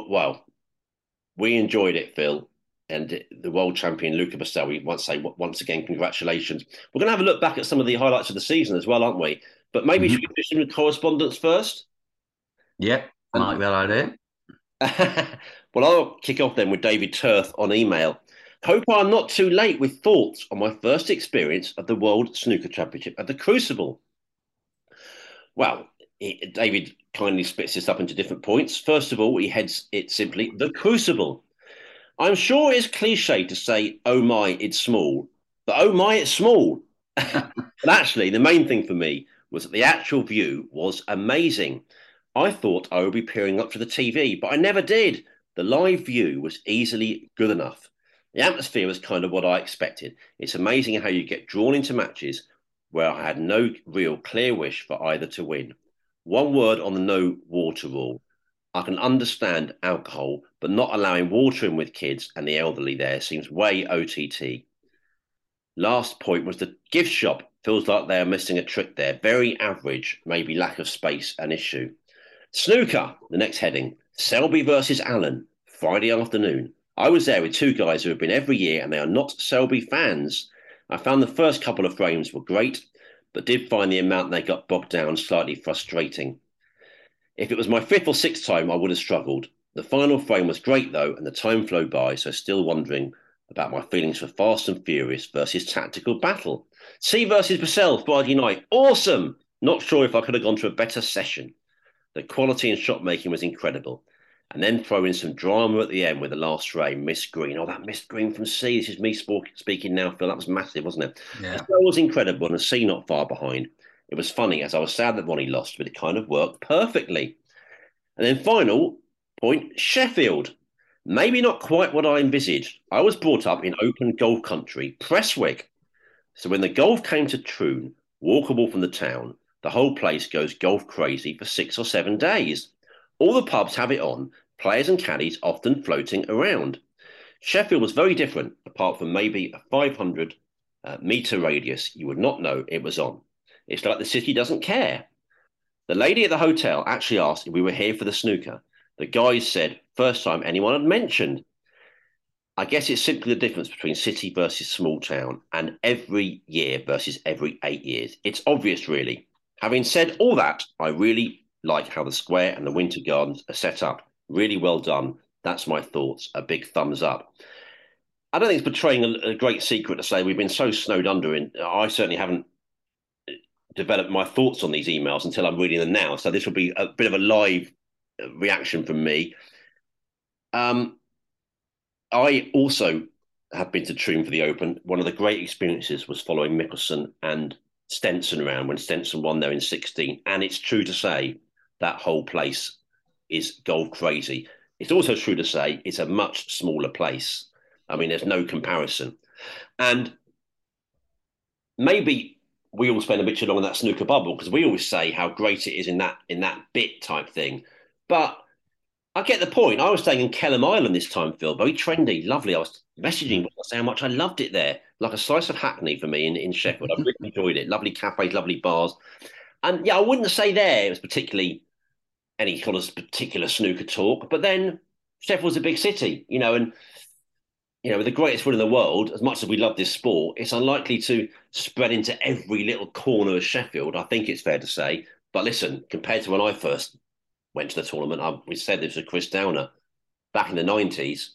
we enjoyed it, Phil. And the world champion Luca Bastell, we want to say once again, congratulations. We're going to have a look back at some of the highlights of the season as well, aren't we? But maybe should we do some correspondence first? Yeah, I like that idea. Well, I'll kick off then with David Turth on email. Hope I'm not too late with thoughts on my first experience of the World Snooker Championship at the Crucible. Well, David kindly splits this up into different points. First of all, he heads it simply the Crucible. I'm sure it's cliche to say, oh my, it's small, but oh my, it's small. But actually, the main thing for me was that the actual view was amazing. I thought I would be peering up to the TV, but I never did. The live view was easily good enough. The atmosphere was kind of what I expected. It's amazing how you get drawn into matches where I had no real clear wish for either to win. One word on the no water rule. I can understand alcohol, but not allowing water in with kids and the elderly there seems way OTT. Last point was the gift shop. Feels like they are missing a trick there. Very average, maybe lack of space an issue. Snooker, the next heading. Selby versus Allen, Friday afternoon. I was there with two guys who have been every year and they are not Selby fans. I found the first couple of frames were great, but did find the amount they got bogged down slightly frustrating. If it was my fifth or sixth time, I would have struggled. The final frame was great though, and the time flew by, so still wondering about my feelings for Fast and Furious versus Tactical Battle. C versus Purcell, Friday night. Awesome! Not sure if I could have gone to a better session. The quality and shot making was incredible. And then throw in some drama at the end with the last frame, missed green. Oh, that missed green from C. This is me speaking now, Phil. That was massive, wasn't it? Yeah. The show was incredible and C not far behind. It was funny as I was sad that Ronnie lost, but it kind of worked perfectly. And then final point, Sheffield. Maybe not quite what I envisaged. I was brought up in open golf country, Prestwick. So when the golf came to Troon, walkable from the town, the whole place goes golf crazy for 6 or 7 days. All the pubs have it on, players and caddies often floating around. Sheffield was very different, apart from maybe a 500 metre radius. You would not know it was on. It's like the city doesn't care. The lady at the hotel actually asked if we were here for the snooker. The guys said, first time anyone had mentioned. I guess it's simply the difference between city versus small town and every year versus every 8 years. It's obvious, really. Having said all that, I really like how the square and the winter gardens are set up. Really well done. That's my thoughts. A big thumbs up. I don't think it's betraying a great secret to say we've been so snowed under. I certainly haven't developed my thoughts on these emails until I'm reading them now. So this will be a bit of a live reaction from me. I also have been to Troon for the Open. One of the great experiences was following Mickelson and Stenson around when Stenson won there in 16. And it's true to say that whole place is golf crazy. It's also true to say it's a much smaller place. I mean, there's no comparison. And maybe we all spend a bit too long in that snooker bubble because we always say how great it is in that bit type thing. But I get the point. I was staying in Kelham Island this time, Phil. Very trendy, lovely. I was messaging saying how much I loved it there. Like a slice of Hackney for me in Sheffield. I really enjoyed it. Lovely cafes, lovely bars. And yeah, I wouldn't say there it was particularly any kind of particular snooker talk. But then Sheffield's a big city, and with the greatest foot in the world, as much as we love this sport, it's unlikely to spread into every little corner of Sheffield. I think it's fair to say. But listen, compared to when I first went to the tournament, we said this with Chris Downer back in the 90s.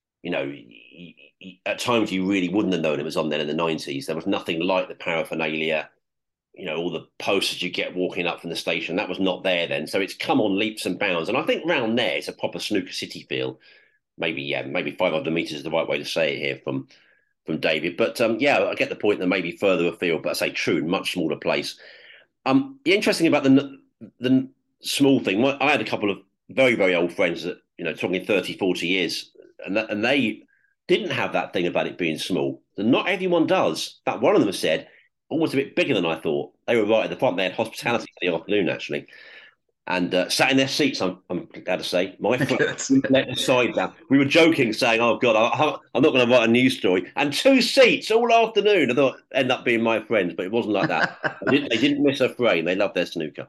At times you really wouldn't have known it was on then in the 90s. There was nothing like the paraphernalia, all the posters you get walking up from the station. That was not there then. So it's come on leaps and bounds. And I think round there, it's a proper snooker city feel. Maybe 500 metres is the right way to say it here from David. But I get the point that maybe further afield, but I say Troon, much smaller place. The interesting about the small thing, I had a couple of very, very old friends that, talking 30, 40 years, and they didn't have that thing about it being small. And not everyone does. In fact, one of them said, almost a bit bigger than I thought. They were right at the front. They had hospitality for the afternoon, actually. And sat in their seats, I'm glad to say. My friend let the side down. We were joking, saying, oh, God, I'm not going to write a news story. And 2 seats all afternoon. I thought end up being my friends, but it wasn't like that. They didn't miss a frame. They loved their snooker.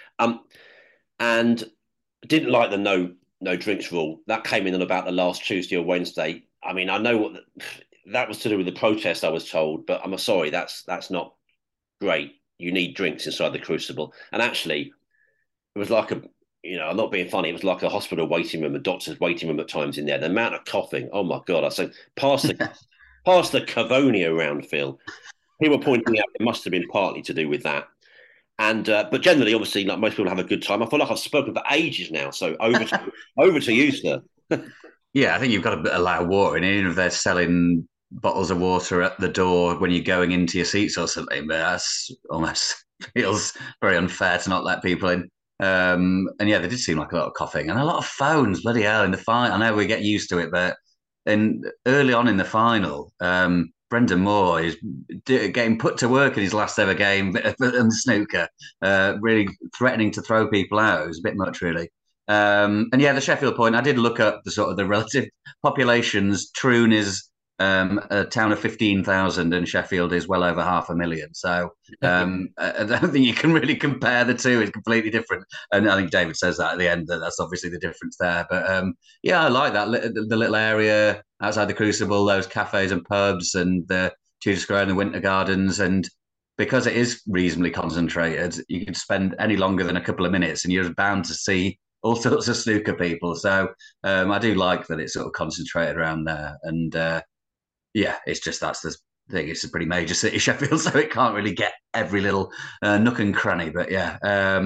And didn't like the no drinks rule. That came in on about the last Tuesday or Wednesday. I mean, I know what that was to do with the protest, I was told, but I'm sorry, that's not great. You need drinks inside the Crucible. And actually, it was like I'm not being funny. It was like a hospital waiting room, a doctor's waiting room at times in there. The amount of coughing, oh my God! I said, pass the Cavonia around, Phil. People pointing out it must have been partly to do with that. And but generally, obviously, like most people have a good time. I feel like I've spoken for ages now. So over to you, sir. Yeah, I think you've got to allow water in, even if they're selling bottles of water at the door when you're going into your seats or something. But that's almost feels very unfair to not let people in. And yeah, there did seem like a lot of coughing and a lot of phones. Bloody hell! In the final, I know we get used to it, but early on in the final, Brendan Moore is getting put to work in his last ever game in snooker, really threatening to throw people out. It was a bit much, really. And yeah, the Sheffield point, I did look up the sort of the relative populations. Troon is a town of 15,000 and Sheffield is well over 500,000. So I don't think you can really compare the two. It's completely different. And I think David says that at the end, that's obviously the difference there. But yeah, I like that, the little area outside the Crucible, those cafes and pubs and the Tudor Square and the Winter Gardens. And because it is reasonably concentrated, you could spend any longer than a couple of minutes and you're bound to see all sorts of snooker people. So I do like that it's sort of concentrated around there. And yeah, it's just that's the thing. It's a pretty major city, Sheffield, so it can't really get every little nook and cranny. But yeah,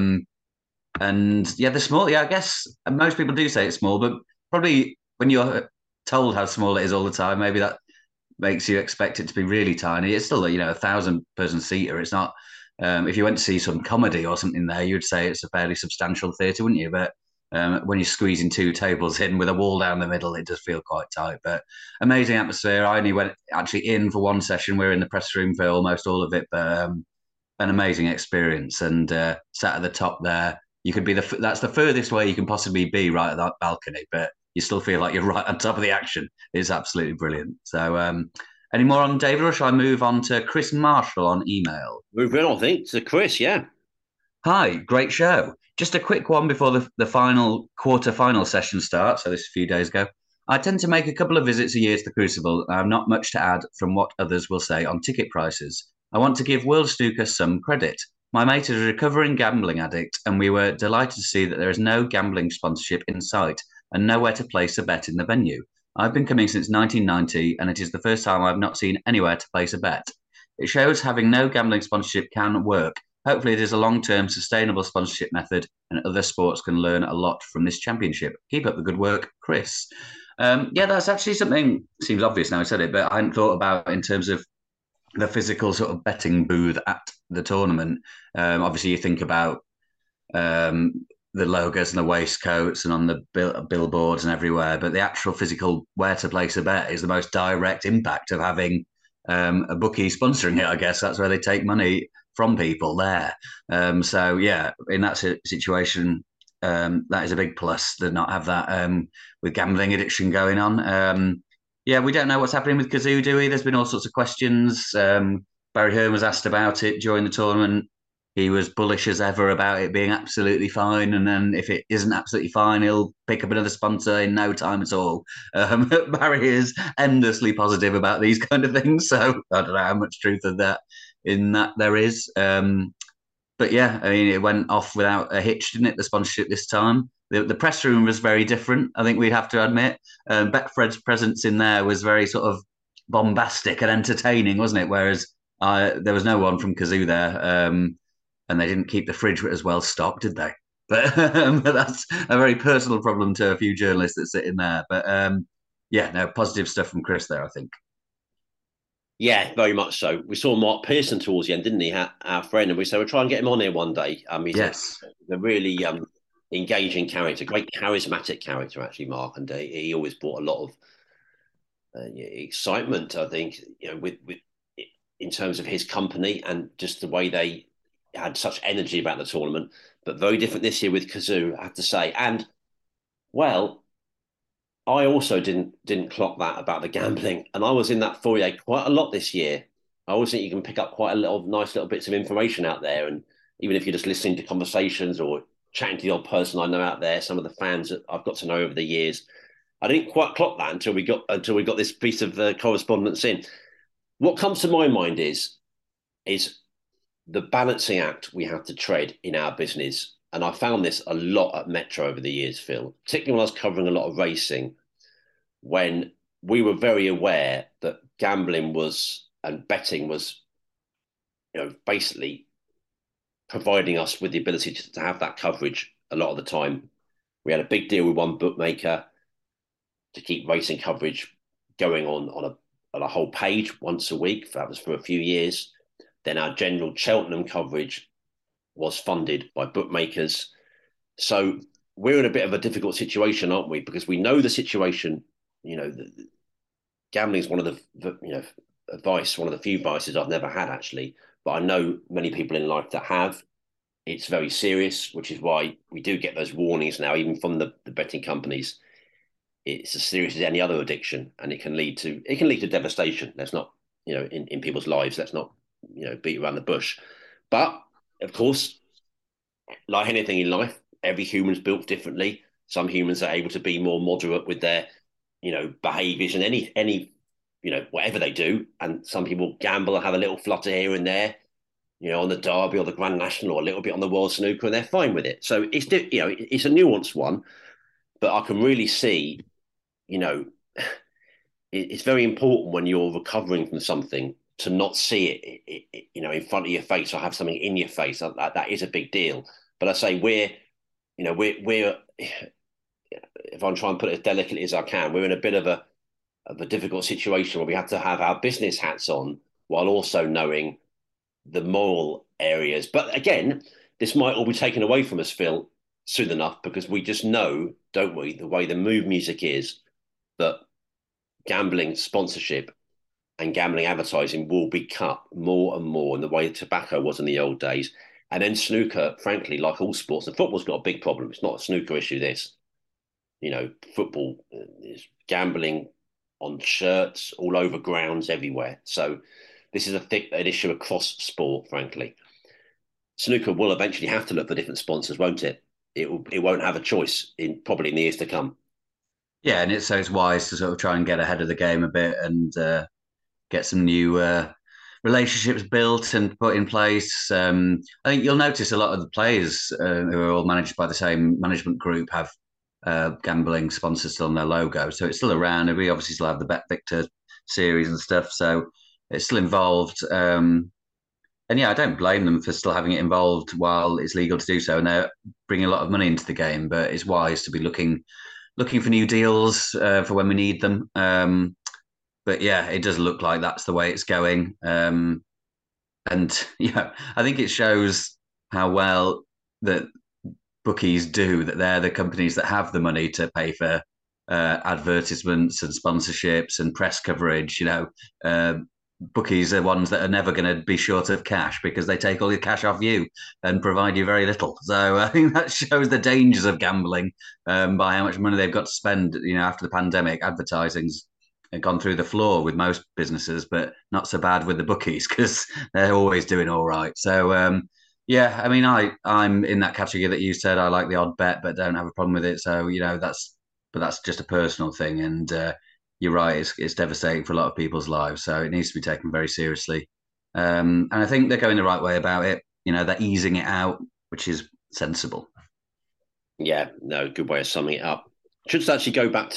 and yeah, the small. Yeah, I guess most people do say it's small, but probably when you're told how small it is all the time, maybe that makes you expect it to be really tiny. It's still, 1,000-person seater. It's not. If you went to see some comedy or something there, you'd say it's a fairly substantial theatre, wouldn't you? But when you're squeezing two tables in with a wall down the middle, it does feel quite tight. But amazing atmosphere. I only went actually in for one session. We were in the press room for almost all of it, but an amazing experience. And sat at the top there, you could be that's the furthest way you can possibly be, right at that balcony, but you still feel like you're right on top of the action. It's absolutely brilliant. So, any more on David, or shall I move on to Chris Marshall on email? Moving on, I think, to Chris, yeah. Hi, great show. Just a quick one before the final quarter-final session starts, so this is a few days ago. I tend to make a couple of visits a year to the Crucible, and I have not much to add from what others will say on ticket prices. I want to give World Snooker some credit. My mate is a recovering gambling addict, and we were delighted to see that there is no gambling sponsorship in sight and nowhere to place a bet in the venue. I've been coming since 1990, and it is the first time I've not seen anywhere to place a bet. It shows having no gambling sponsorship can work. Hopefully, it is a long-term, sustainable sponsorship method, and other sports can learn a lot from this championship. Keep up the good work, Chris. Yeah, that's actually something, seems obvious now I said it, but I hadn't thought about in terms of the physical sort of betting booth at the tournament. Obviously, you think about the logos and the waistcoats and on the billboards and everywhere, but the actual physical where to place a bet is the most direct impact of having a bookie sponsoring it. I guess that's where they take money from people there. So yeah, in that situation, that is a big plus to not have that with gambling addiction going on. Yeah, we don't know what's happening with Cazoo, do we? There's been all sorts of questions. Barry Hearn was asked about it during the tournament. He was bullish as ever about it being absolutely fine. And then if it isn't absolutely fine, he'll pick up another sponsor in no time at all. Barry is endlessly positive about these kind of things. So I don't know how much truth of that in that there is. But yeah, I mean, it went off without a hitch, didn't it? The sponsorship this time. The press room was very different, I think we'd have to admit. Betfred's presence in there was very sort of bombastic and entertaining, wasn't it? Whereas there was no one from Cazoo there. And they didn't keep the fridge as well stocked, did they? But that's a very personal problem to a few journalists that sit in there. But yeah, no, positive stuff from Chris there, I think. Yeah, very much so. We saw Mark Pearson towards the end, didn't he? Our friend, and we said we'll try and get him on here one day. He's yes, a really engaging character, great charismatic character, actually, Mark, and he always brought a lot of excitement. I think with in terms of his company and just the way they had such energy about the tournament, but very different this year with Cazoo, I have to say. And well, I also didn't clock that about the gambling, and I was in that foyer quite a lot this year. I always think you can pick up quite a lot of nice little bits of information out there, and even if you're just listening to conversations or chatting to the odd person I know out there, some of the fans that I've got to know over the years, I didn't quite clock that until we got this piece of correspondence in. What comes to my mind is the balancing act we have to tread in our business. And I found this a lot at Metro over the years, Phil, particularly when I was covering a lot of racing, when we were very aware that gambling was and betting was, basically providing us with the ability to have that coverage a lot of the time. We had a big deal with one bookmaker to keep racing coverage going on a whole page once a week. That was for a few years. Then our general Cheltenham coverage was funded by bookmakers. So we're in a bit of a difficult situation, aren't we? Because we know the situation, gambling is one of the one of the few vices I've never had, actually. But I know many people in life that have. It's very serious, which is why we do get those warnings now, even from the betting companies. It's as serious as any other addiction, and it can lead to devastation. Let's not, in people's lives, let's not, beat around the bush. But of course, like anything in life, every human's built differently. Some humans are able to be more moderate with their, behaviours and any, whatever they do. And some people gamble and have a little flutter here and there. on the Derby or the Grand National or a little bit on the World Snooker, and they're fine with it. So it's a nuanced one, but I can really see, it's very important when you're recovering from something to not see it, in front of your face or have something in your face. That is a big deal. But I say we're if I'm trying to put it as delicately as I can, we're in a bit of a difficult situation where we have to have our business hats on while also knowing the moral areas. But again, this might all be taken away from us, Phil, soon enough, because we just know, don't we, the way the mood music is, that gambling sponsorship and gambling advertising will be cut more and more in the way tobacco was in the old days. And then snooker, frankly, like all sports, and football's got a big problem. It's not a snooker issue, this. Football is gambling on shirts all over grounds everywhere. So this is an issue across sport, frankly. Snooker will eventually have to look for different sponsors, won't it? It won't have a choice probably in the years to come. Yeah, and it's wise to sort of try and get ahead of the game a bit and get some new relationships built and put in place. I think you'll notice a lot of the players who are all managed by the same management group have gambling sponsors still on their logo, so it's still around. And we obviously still have the Bet Victor series and stuff, so it's still involved. And yeah, I don't blame them for still having it involved while it's legal to do so, and they're bringing a lot of money into the game. But it's wise to be looking for new deals for when we need them. But yeah, it does look like that's the way it's going. And yeah, I think it shows how well that bookies do, that they're the companies that have the money to pay for advertisements and sponsorships and press coverage. Bookies are ones that are never going to be short of cash because they take all your cash off you and provide you very little. So I think that shows the dangers of gambling by how much money they've got to spend. After the pandemic, advertising's gone through the floor with most businesses, but not so bad with the bookies because they're always doing all right. So yeah, I mean, I'm in that category that you said. I like the odd bet, but don't have a problem with it. So that's just a personal thing, and you're right. It's devastating for a lot of people's lives, so it needs to be taken very seriously. And I think they're going the right way about it. They're easing it out, which is sensible. Yeah, no, good way of summing it up. Should actually go back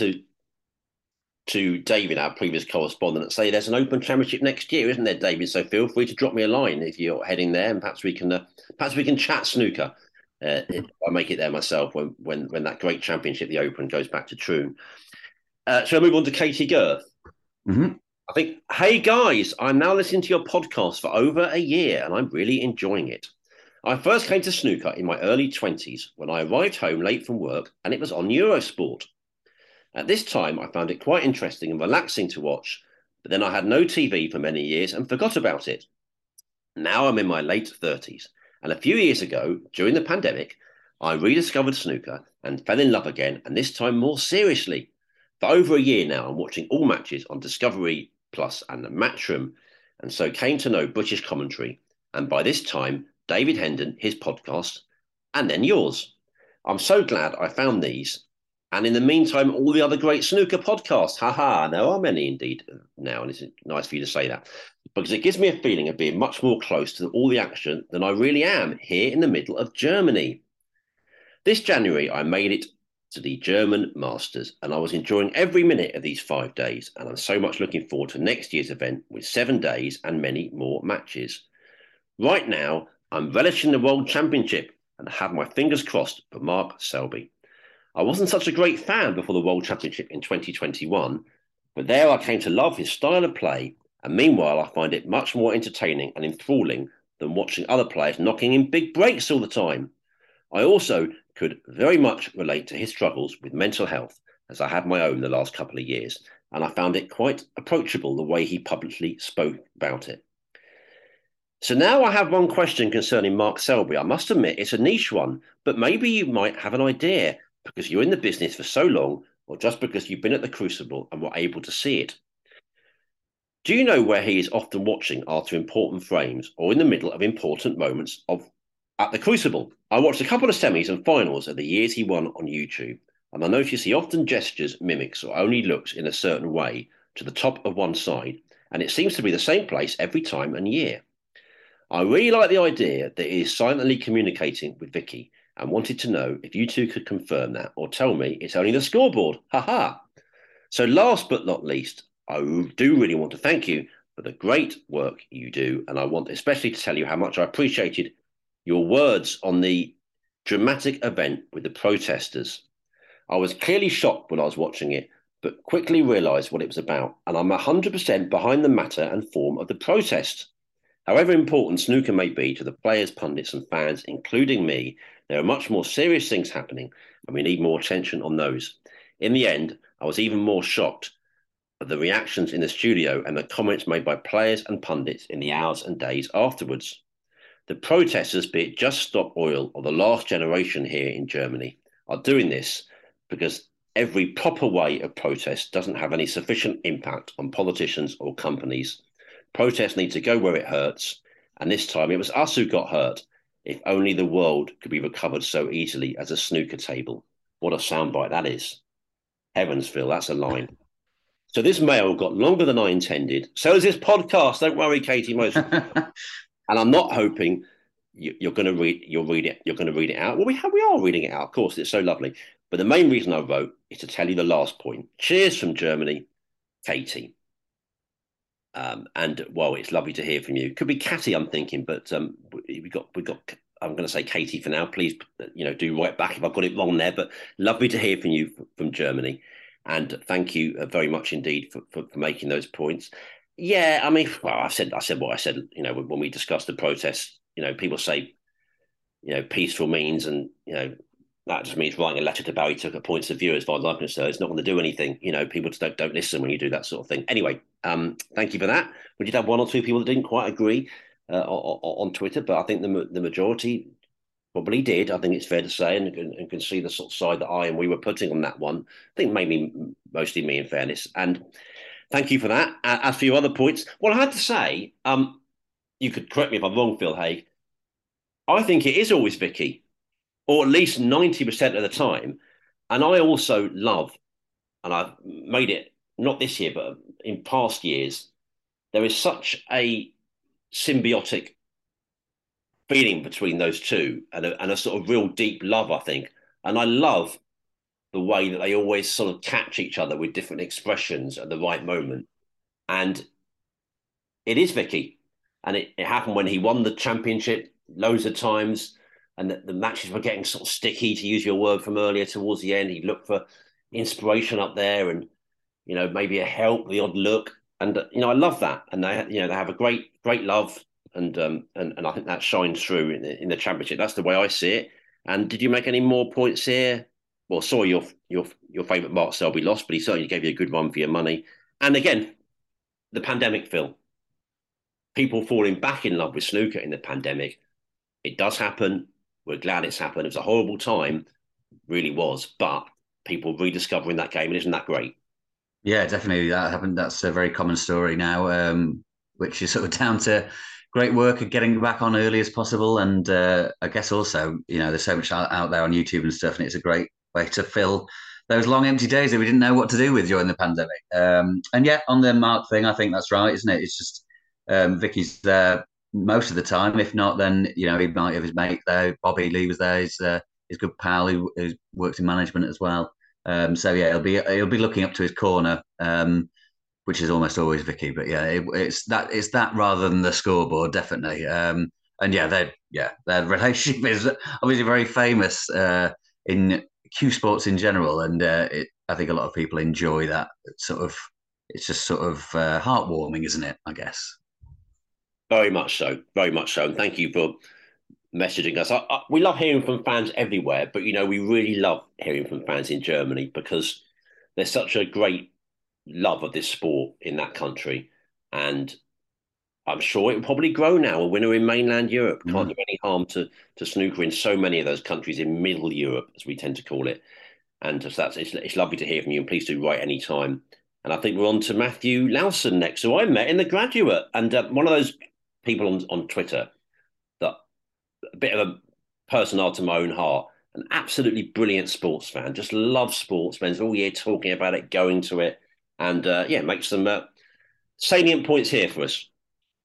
to David, our previous correspondent, and say there's an Open Championship next year, isn't there, David? So feel free to drop me a line if you're heading there, and perhaps we can chat snooker. If I make it there myself when that great championship, the Open, goes back to Troon. Shall I move on to Katie Girth? Mm-hmm. I think, hey guys, I'm now listening to your podcast for over a year and I'm really enjoying it. I first came to snooker in my early 20s when I arrived home late from work and it was on Eurosport. At this time, I found it quite interesting and relaxing to watch, but then I had no TV for many years and forgot about it. Now I'm in my late 30s, and a few years ago, during the pandemic, I rediscovered snooker and fell in love again, and this time more seriously. For over a year now, I'm watching all matches on Discovery Plus and the Matchroom, and so came to know British commentary, and by this time, David Hendon, his podcast, and then yours. I'm so glad I found these. And in the meantime, all the other great snooker podcasts. Haha, there are many indeed now, and it's nice for you to say that. Because it gives me a feeling of being much more close to all the action than I really am here in the middle of Germany. This January, I made it to the German Masters, and I was enjoying every minute of these 5 days, and I'm so much looking forward to next year's event with 7 days and many more matches. Right now, I'm relishing the World Championship and have my fingers crossed for Mark Selby. I wasn't such a great fan before the World Championship in 2021, but there I came to love his style of play, and meanwhile I find it much more entertaining and enthralling than watching other players knocking in big breaks all the time. I also could very much relate to his struggles with mental health, as I had my own the last couple of years, and I found it quite approachable the way he publicly spoke about it. So now I have one question concerning Mark Selby. I must admit it's a niche one, but maybe you might have an idea because you're in the business for so long, or just because you've been at the Crucible and were able to see it. Do you know where he is often watching after important frames or in the middle of important moments at the Crucible? I watched a couple of semis and finals of the years he won on YouTube, and I notice he often gestures, mimics, or only looks in a certain way to the top of one side, and it seems to be the same place every time and year. I really like the idea that he is silently communicating with Vicky and wanted to know if you two could confirm that or tell me it's only the scoreboard. Ha ha. So last but not least, I do really want to thank you for the great work you do. And I want especially to tell you how much I appreciated your words on the dramatic event with the protesters. I was clearly shocked when I was watching it, but quickly realised what it was about. And I'm 100% behind the matter and form of the protest. However important snooker may be to the players, pundits, and fans, including me, there are much more serious things happening, and we need more attention on those. In the end, I was even more shocked at the reactions in the studio and the comments made by players and pundits in the hours and days afterwards. The protesters, be it Just Stop Oil or the Last Generation here in Germany, are doing this because every proper way of protest doesn't have any sufficient impact on politicians or companies. Protests need to go where it hurts, and this time it was us who got hurt. If only the world could be recovered so easily as a snooker table. What a soundbite that is. Heavens, Phil, that's a line. So this mail got longer than I intended. So is this podcast. Don't worry, Katie. And I'm not hoping you're going to read. You'll read it. You're going to read it out. Well, we are reading it out. Of course, it's so lovely. But the main reason I wrote is to tell you the last point. Cheers from Germany, Katie. And well, it's lovely to hear from you. Could be Catty, I'm thinking, but we got. I'm going to say Katie for now. Please, do write back if I've got it wrong there. But lovely to hear from you from Germany, and thank you very much indeed for making those points. Yeah, I mean, well, I said what I said. When we discussed the protests, people say, peaceful means, and that just means writing a letter to Barry Tucker points of view as far as I'm concerned. It's not going to do anything. People just don't listen when you do that sort of thing. Anyway, thank you for that. We did have one or two people that didn't quite agree on Twitter, but I think the majority probably did. I think it's fair to say, and can see the sort of side that I and we were putting on that one. I think mainly, mostly me, in fairness. And thank you for that. As for your other points, well, I had to say, you could correct me if I'm wrong, Phil Haigh. I think it is always Vicky, or at least 90% of the time. And I also love, and I've made it not this year, but in past years, there is such a symbiotic feeling between those two and a sort of real deep love, I think. And I love the way that they always sort of catch each other with different expressions at the right moment. And it is Vicky. And it happened when he won the championship loads of times. And the matches were getting sort of sticky, to use your word from earlier, towards the end. He looked for inspiration up there and, maybe a help, the odd look. And, I love that. And they have a great love. And I think that shines through in the championship. That's the way I see it. And did you make any more points here? Well, sorry, your favourite Mark Selby lost, but he certainly gave you a good run for your money. And again, the pandemic, Phil. People falling back in love with snooker in the pandemic. It does happen. We're glad it's happened. It was a horrible time, really was. But people rediscovering that game, and isn't that great? Yeah, definitely. That happened. That's a very common story now, which is sort of down to great work of getting back on early as possible. And I guess also, there's so much out there on YouTube and stuff, and it's a great way to fill those long empty days that we didn't know what to do with during the pandemic. And yeah, on the Mark thing, I think that's right, isn't it? It's just Vicky's there most of the time. If not, then he might have his mate there. Bobby Lee was there. His good pal who works in management as well. So yeah, he'll be looking up to his corner, which is almost always Vicky. But yeah, it's that rather than the scoreboard, definitely. And yeah, their relationship is obviously very famous in Q Sports in general, and I think a lot of people enjoy that sort of. It's just sort of heartwarming, isn't it? I guess. Very much so. Very much so. And thank you for messaging us. We love hearing from fans everywhere, but we really love hearing from fans in Germany because there's such a great love of this sport in that country, and I'm sure it will probably grow now. A winner in mainland Europe can't do any harm to snooker in so many of those countries in Middle Europe, as we tend to call it. And just it's lovely to hear from you. And please do write any time. And I think we're on to Matthew Lawson next, who I met in The Graduate, and one of those people on Twitter that a bit of a person after my own heart, an absolutely brilliant sports fan, just loves sports, spends all year talking about it, going to it, and makes some salient points here for us.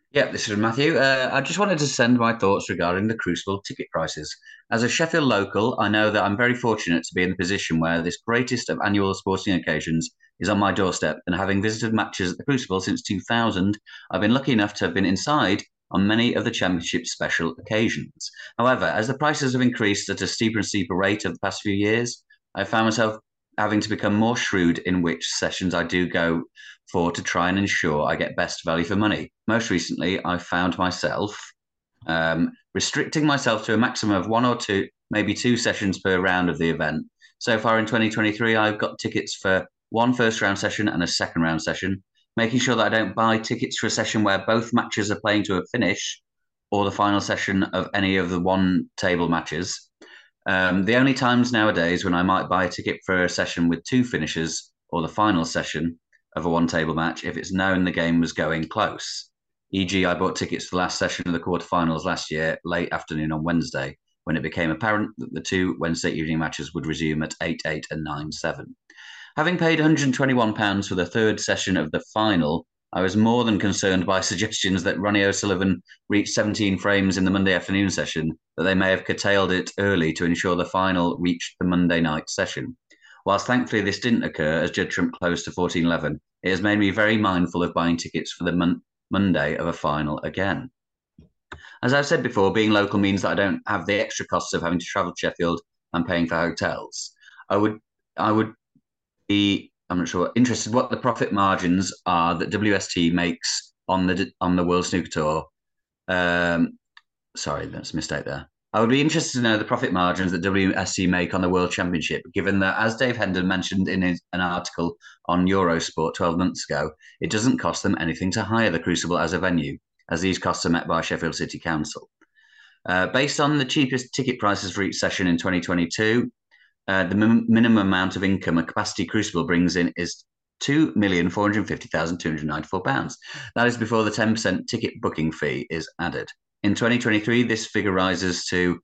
Yeah, this is Matthew. I just wanted to send my thoughts regarding the Crucible ticket prices. As a Sheffield local, I know that I'm very fortunate to be in the position where this greatest of annual sporting occasions is on my doorstep. And having visited matches at the Crucible since 2000, I've been lucky enough to have been inside on many of the Championship special occasions. However, as the prices have increased at a steeper and steeper rate over the past few years, I found myself having to become more shrewd in which sessions I do go for to try and ensure I get best value for money. Most recently, I found myself restricting myself to a maximum of one or two, maybe two sessions per round of the event. So far in 2023, I've got tickets for one first round session and a second round session, making sure that I don't buy tickets for a session where both matches are playing to a finish or the final session of any of the one table matches. The only times nowadays when I might buy a ticket for a session with two finishes or the final session of a one table match if it's known the game was going close. E.g., I bought tickets for the last session of the quarterfinals last year, late afternoon on Wednesday, when it became apparent that the two Wednesday evening matches would resume at 8-8 and 9-7. Having paid £121 for the third session of the final, I was more than concerned by suggestions that Ronnie O'Sullivan reached 17 frames in the Monday afternoon session, that they may have curtailed it early to ensure the final reached the Monday night session. Whilst thankfully this didn't occur as Judd Trump closed to 14:11, it has made me very mindful of buying tickets for the Monday of a final again. As I've said before, being local means that I don't have the extra costs of having to travel to Sheffield and paying for hotels. I would be, I'm not sure, interested what the profit margins are that WST makes on the World Snooker Tour. Sorry, that's a mistake there. I would be interested to know the profit margins that WST make on the World Championship, given that, as Dave Hendon mentioned in an article on Eurosport 12 months ago, it doesn't cost them anything to hire the Crucible as a venue, as these costs are met by Sheffield City Council. Based on the cheapest ticket prices for each session in 2022, the minimum amount of income a capacity Crucible brings in is £2,450,294. That is before the 10% ticket booking fee is added. In 2023, this figure rises to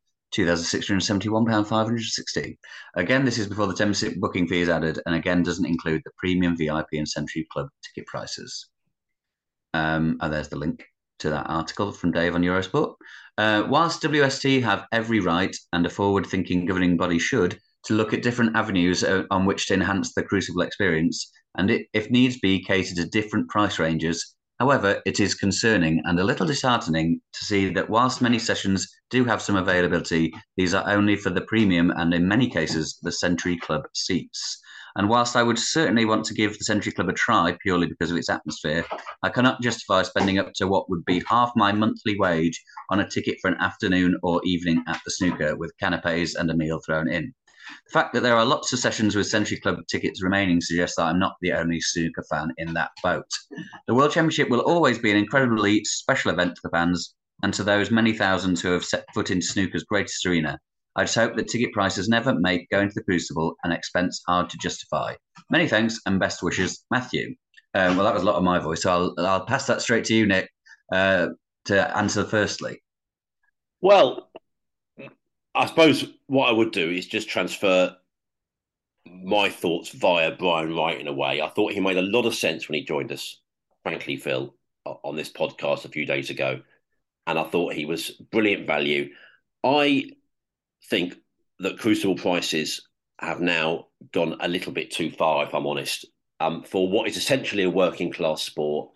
£2,671,560. Again, this is before the 10% booking fee is added, and again doesn't include the premium, VIP, and Century Club ticket prices. And there's the link to that article from Dave on Eurosport. Whilst WST have every right, and a forward-thinking governing body should, to look at different avenues on which to enhance the Crucible experience, and if needs be, cater to different price ranges. However, it is concerning and a little disheartening to see that whilst many sessions do have some availability, these are only for the premium and, in many cases, the Century Club seats. And whilst I would certainly want to give the Century Club a try purely because of its atmosphere, I cannot justify spending up to what would be half my monthly wage on a ticket for an afternoon or evening at the snooker with canapes and a meal thrown in. The fact that there are lots of sessions with Century Club tickets remaining suggests that I'm not the only snooker fan in that boat. The World Championship will always be an incredibly special event to the fans and to those many thousands who have set foot into snooker's greatest arena. I just hope that ticket prices never make going to the Crucible an expense hard to justify. Many thanks and best wishes, Matthew. Well, that was a lot of my voice, so I'll pass that straight to you, Nick, to answer firstly. Well, I suppose what I would do is just transfer my thoughts via Brian Wright in a way. I thought he made a lot of sense when he joined us, frankly, Phil, on this podcast a few days ago. And I thought he was brilliant value. I think that Crucible prices have now gone a little bit too far, if I'm honest, for what is essentially a working class sport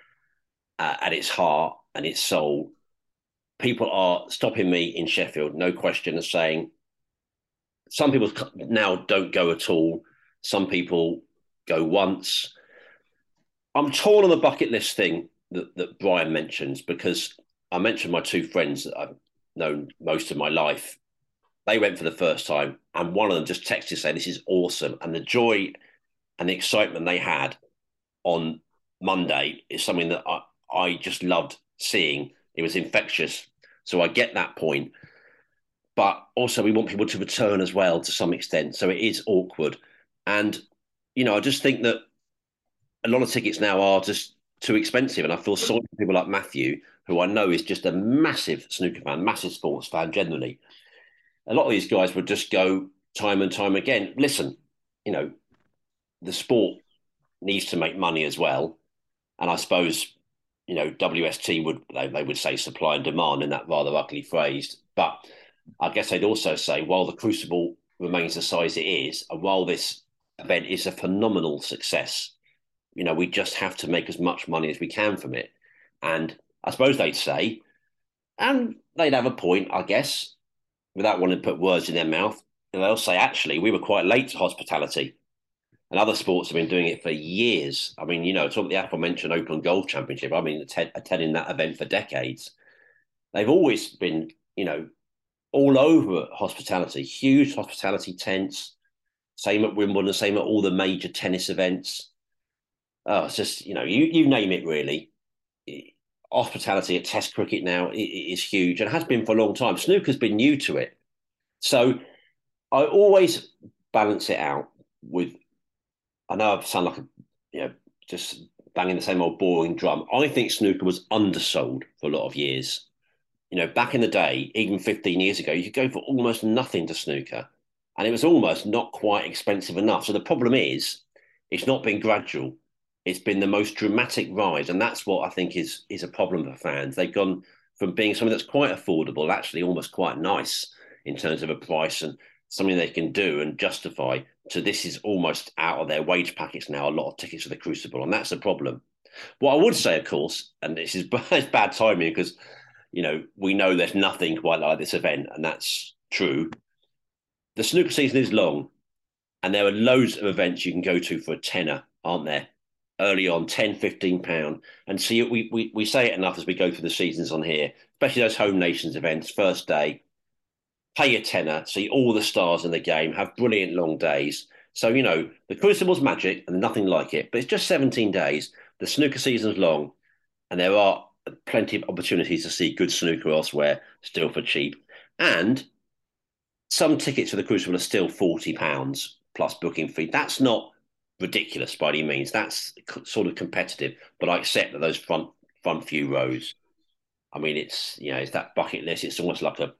at its heart and its soul. People are stopping me in Sheffield, no question, and saying some people now don't go at all. Some people go once. I'm torn on the bucket list thing that Brian mentions, because I mentioned my two friends that I've known most of my life. They went for the first time, and one of them just texted saying, "This is awesome." And the joy and the excitement they had on Monday is something that I just loved seeing. It was infectious. So I get that point. But also we want people to return as well to some extent. So it is awkward. And, I just think that a lot of tickets now are just too expensive. And I feel sorry for people like Matthew, who I know is just a massive snooker fan, massive sports fan generally. A lot of these guys would just go time and time again. Listen, the sport needs to make money as well. And I suppose WST they would say supply and demand in that rather ugly phrase. But I guess they'd also say, while the Crucible remains the size it is, and while this event is a phenomenal success, we just have to make as much money as we can from it. And I suppose they'd say, and they'd have a point, I guess, without wanting to put words in their mouth, they'll say, actually, we were quite late to hospitality. And other sports have been doing it for years. I mean, talk about the aforementioned Open Golf Championship. I mean, attending that event for decades. They've always been, all over hospitality, huge hospitality tents. Same at Wimbledon, same at all the major tennis events. Oh, it's just, you name it, really. Hospitality at Test cricket now is huge and has been for a long time. Snooker's been new to it. So I always balance it out with, I know I sound like just banging the same old boring drum. I think snooker was undersold for a lot of years. Back in the day, even 15 years ago, you could go for almost nothing to snooker, and it was almost not quite expensive enough. So the problem is, it's not been gradual. It's been the most dramatic rise, and that's what I think is a problem for fans. They've gone from being something that's quite affordable, actually almost quite nice in terms of a price and something they can do and justify, to this is almost out of their wage packets now, a lot of tickets for the Crucible, and that's a problem. What I would say, of course, and this is bad timing because, we know there's nothing quite like this event, and that's true. The snooker season is long, and there are loads of events you can go to for a tenner, aren't there? Early on, £10, £15. And see, we say it enough as we go through the seasons on here, especially those home nations events, first day, pay a tenner, see all the stars in the game, have brilliant long days. So, the Crucible's magic and nothing like it, but it's just 17 days. The snooker season's long, and there are plenty of opportunities to see good snooker elsewhere, still for cheap. And some tickets for the Crucible are still £40 plus booking fee. That's not ridiculous by any means. That's sort of competitive, but I accept that those front few rows. I mean, it's that bucket list. It's almost like a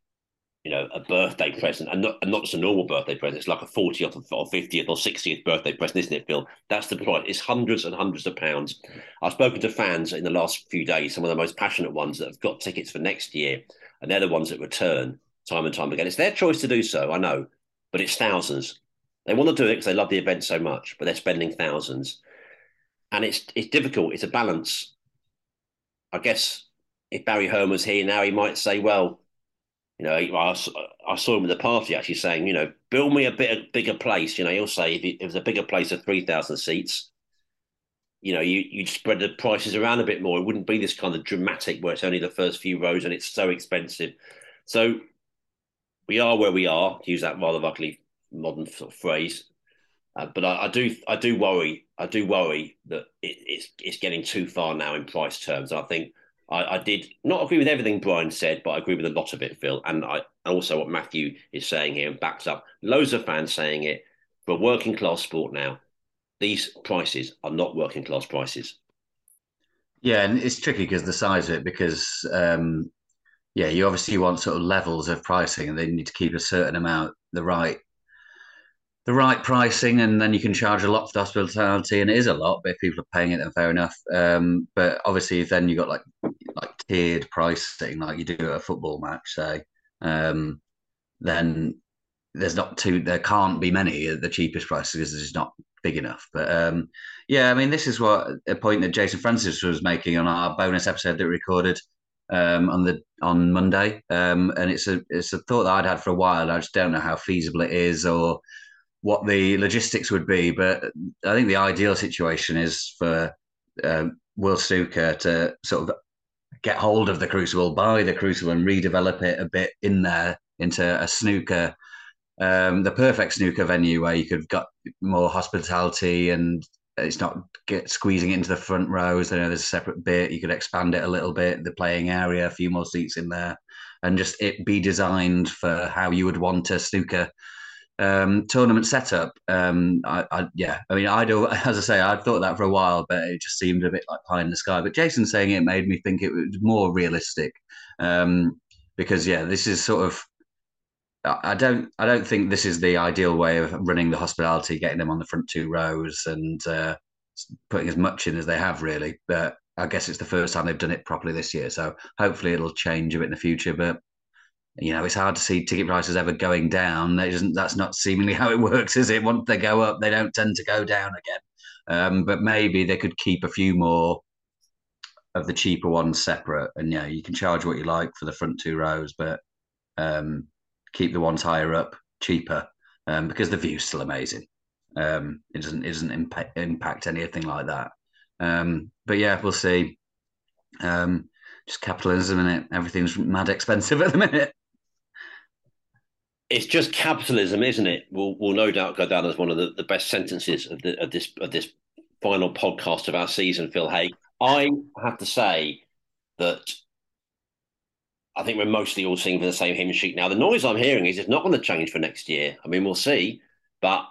birthday present, and not just a normal birthday present. It's like a 40th or 50th or 60th birthday present, isn't it, Phil? That's the price. It's hundreds and hundreds of pounds. I've spoken to fans in the last few days, some of the most passionate ones that have got tickets for next year, and they're the ones that return time and time again. It's their choice to do so, I know, but it's thousands. They want to do it because they love the event so much, but they're spending thousands. And it's difficult. It's a balance. I guess if Barry Hearn was here now, he might say, well, I saw him at the party actually saying, build me a bigger place. He'll say if it was a bigger place of 3,000 seats, you'd spread the prices around a bit more. It wouldn't be this kind of dramatic where it's only the first few rows and it's so expensive. So we are where we are, to use that rather ugly modern sort of phrase. But I do worry that it's getting too far now in price terms. I think I did not agree with everything Brian said, but I agree with a lot of it, Phil. And also what Matthew is saying here and backs up. Loads of fans saying it. For a working class sport now, these prices are not working class prices. Yeah, and it's tricky because the size of it, because you obviously want sort of levels of pricing, and they need to keep a certain amount, the right pricing, and then you can charge a lot for the hospitality, and it is a lot, but if people are paying it, then fair enough. But obviously, then you got like tiered pricing, like you do at a football match, say, then there can't be many at the cheapest prices because it's just not big enough. But I mean, this is a point that Jason Francis was making on our bonus episode that we recorded on Monday, and it's a thought that I'd had for a while. I just don't know how feasible it is or what the logistics would be, but I think the ideal situation is for World Snooker to sort of get hold of the Crucible, buy the Crucible, and redevelop it a bit in there into a snooker, the perfect snooker venue where you could got more hospitality and it's not squeezing it into the front rows. There's a separate bit. You could expand it a little bit, the playing area, a few more seats in there, and just it be designed for how you would want a snooker tournament setup. I mean, I do, as I say, I've thought that for a while, but it just seemed a bit like pie in the sky. But Jason saying it made me think it was more realistic, because this is sort of. I don't think this is the ideal way of running the hospitality, getting them on the front two rows and putting as much in as they have really. But I guess it's the first time they've done it properly this year. So hopefully it'll change a bit in the future. But it's hard to see ticket prices ever going down. That's not seemingly how it works, is it? Once they go up, they don't tend to go down again. But maybe they could keep a few more of the cheaper ones separate. And you can charge what you like for the front 2 rows, but keep the ones higher up cheaper because the view's still amazing. It doesn't impact anything like that. But yeah, we'll see. Just capitalism, in it. Everything's mad expensive at the minute. It's just capitalism, isn't it? Will no doubt go down as one of the best sentences of this final podcast of our season, Phil Haigh. I have to say that I think we're mostly all singing for the same hymn sheet now. The noise I'm hearing is it's not going to change for next year. I mean, we'll see. But,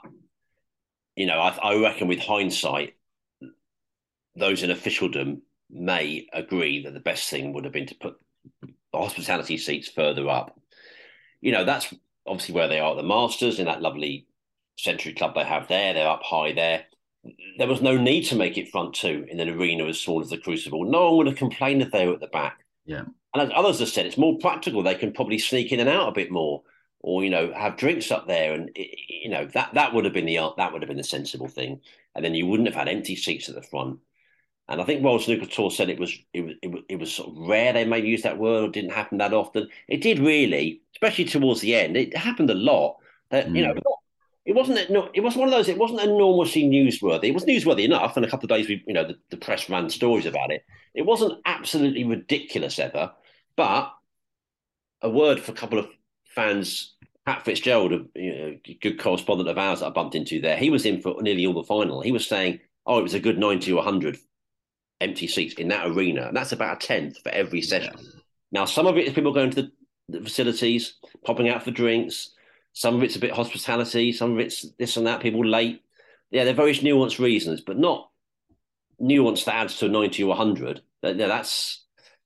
I reckon with hindsight, those in officialdom may agree that the best thing would have been to put the hospitality seats further up. That's obviously where they are at the Masters, in that lovely Century Club they have there. They're up high there. There was no need to make it front 2 in an arena as small as the Crucible. No one would have complained if they were at the back. Yeah. And as others have said, it's more practical. They can probably sneak in and out a bit more, or have drinks up there, and that would have been the sensible thing. And then you wouldn't have had empty seats at the front. And I think World Snooker Tour said it was sort of rare they may use that word, or didn't happen that often. It did really, especially towards the end. It happened a lot. That it wasn't one of those. It wasn't enormously newsworthy. It was newsworthy enough, and a couple of days the press ran stories about it. It wasn't absolutely ridiculous ever, but a word for a couple of fans. Pat Fitzgerald, a good correspondent of ours that I bumped into there, he was in for nearly all the final. He was saying, it was a good 90 or 100 empty seats in that arena, and that's about a tenth for every session. Yeah. Now, some of it is people going to the facilities, popping out for drinks. Some of it's a bit hospitality. Some of it's this and that, people late. Yeah, they're very nuanced reasons, but not nuance that adds to a 90 or 100. That's,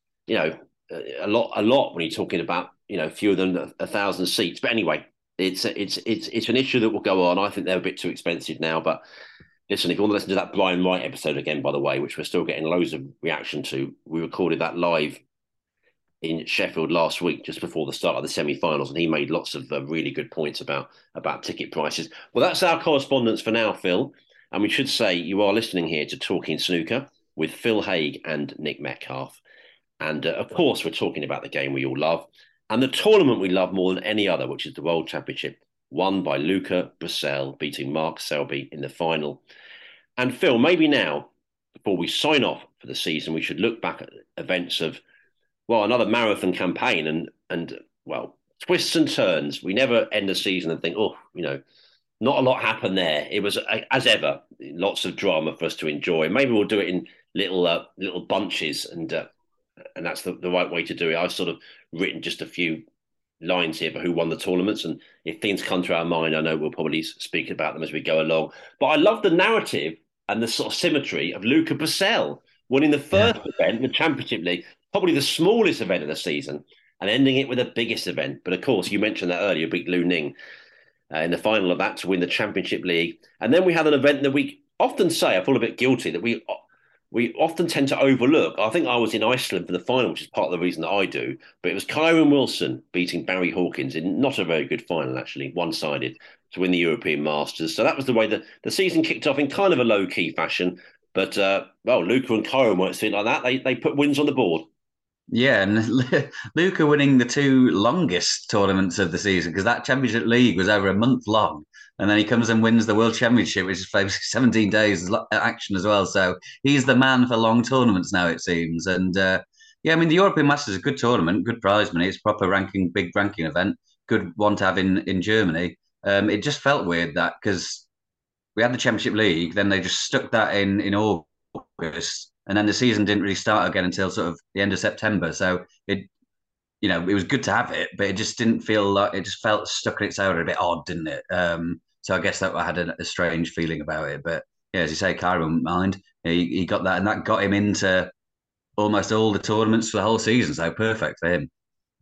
a lot when you're talking about, fewer than 1,000 seats. But anyway, it's an issue that will go on. I think they're a bit too expensive now, but listen, if you want to listen to that Brian Wright episode again, by the way, which we're still getting loads of reaction to, we recorded that live in Sheffield last week, just before the start of the semi-finals, and he made lots of really good points about ticket prices. Well, that's our correspondence for now, Phil. And we should say you are listening here to Talking Snooker with Phil Haigh and Nick Metcalfe. And of course, we're talking about the game we all love and the tournament we love more than any other, which is the World Championship, won by Luca Brecel, beating Mark Selby in the final. And Phil, maybe now, before we sign off for the season, we should look back at events of, another marathon campaign and twists and turns. We never end the season and think, not a lot happened there. It was, as ever, lots of drama for us to enjoy. Maybe we'll do it in little bunches, and that's the right way to do it. I've sort of written just a few lines here for who won the tournaments, and if things come to our mind, I know we'll probably speak about them as we go along. But I love the narrative and the sort of symmetry of Luca Brecel winning the first event, the Championship League, probably the smallest event of the season, and ending it with the biggest event. But of course, you mentioned that earlier, beat Lu Ning in the final of that to win the Championship League. And then we had an event that we often say, I feel a bit guilty, that we often tend to overlook. I think I was in Iceland for the final, which is part of the reason that I do, but it was Kyren Wilson beating Barry Hawkins in not a very good final, actually, one-sided, to win the European Masters. So that was the way that the season kicked off in kind of a low-key fashion. But, Luca and Kyren weren't seen like that. They put wins on the board. Yeah, and Luca winning the 2 longest tournaments of the season, because that Championship League was over a month long. And then he comes and wins the World Championship, which is 17 days action as well. So he's the man for long tournaments now, it seems. And the European Masters is a good tournament, good prize money. It's a proper big ranking event, good one to have in Germany. It just felt weird that because we had the Championship League, then they just stuck that in August. And then the season didn't really start again until sort of the end of September. So it was good to have it, but it just didn't feel like, it just felt stuck in its own, a bit odd, didn't it? So I guess that I had a strange feeling about it. But yeah, as you say, Kyren mind, he got that, and that got him into almost all the tournaments for the whole season. So perfect for him.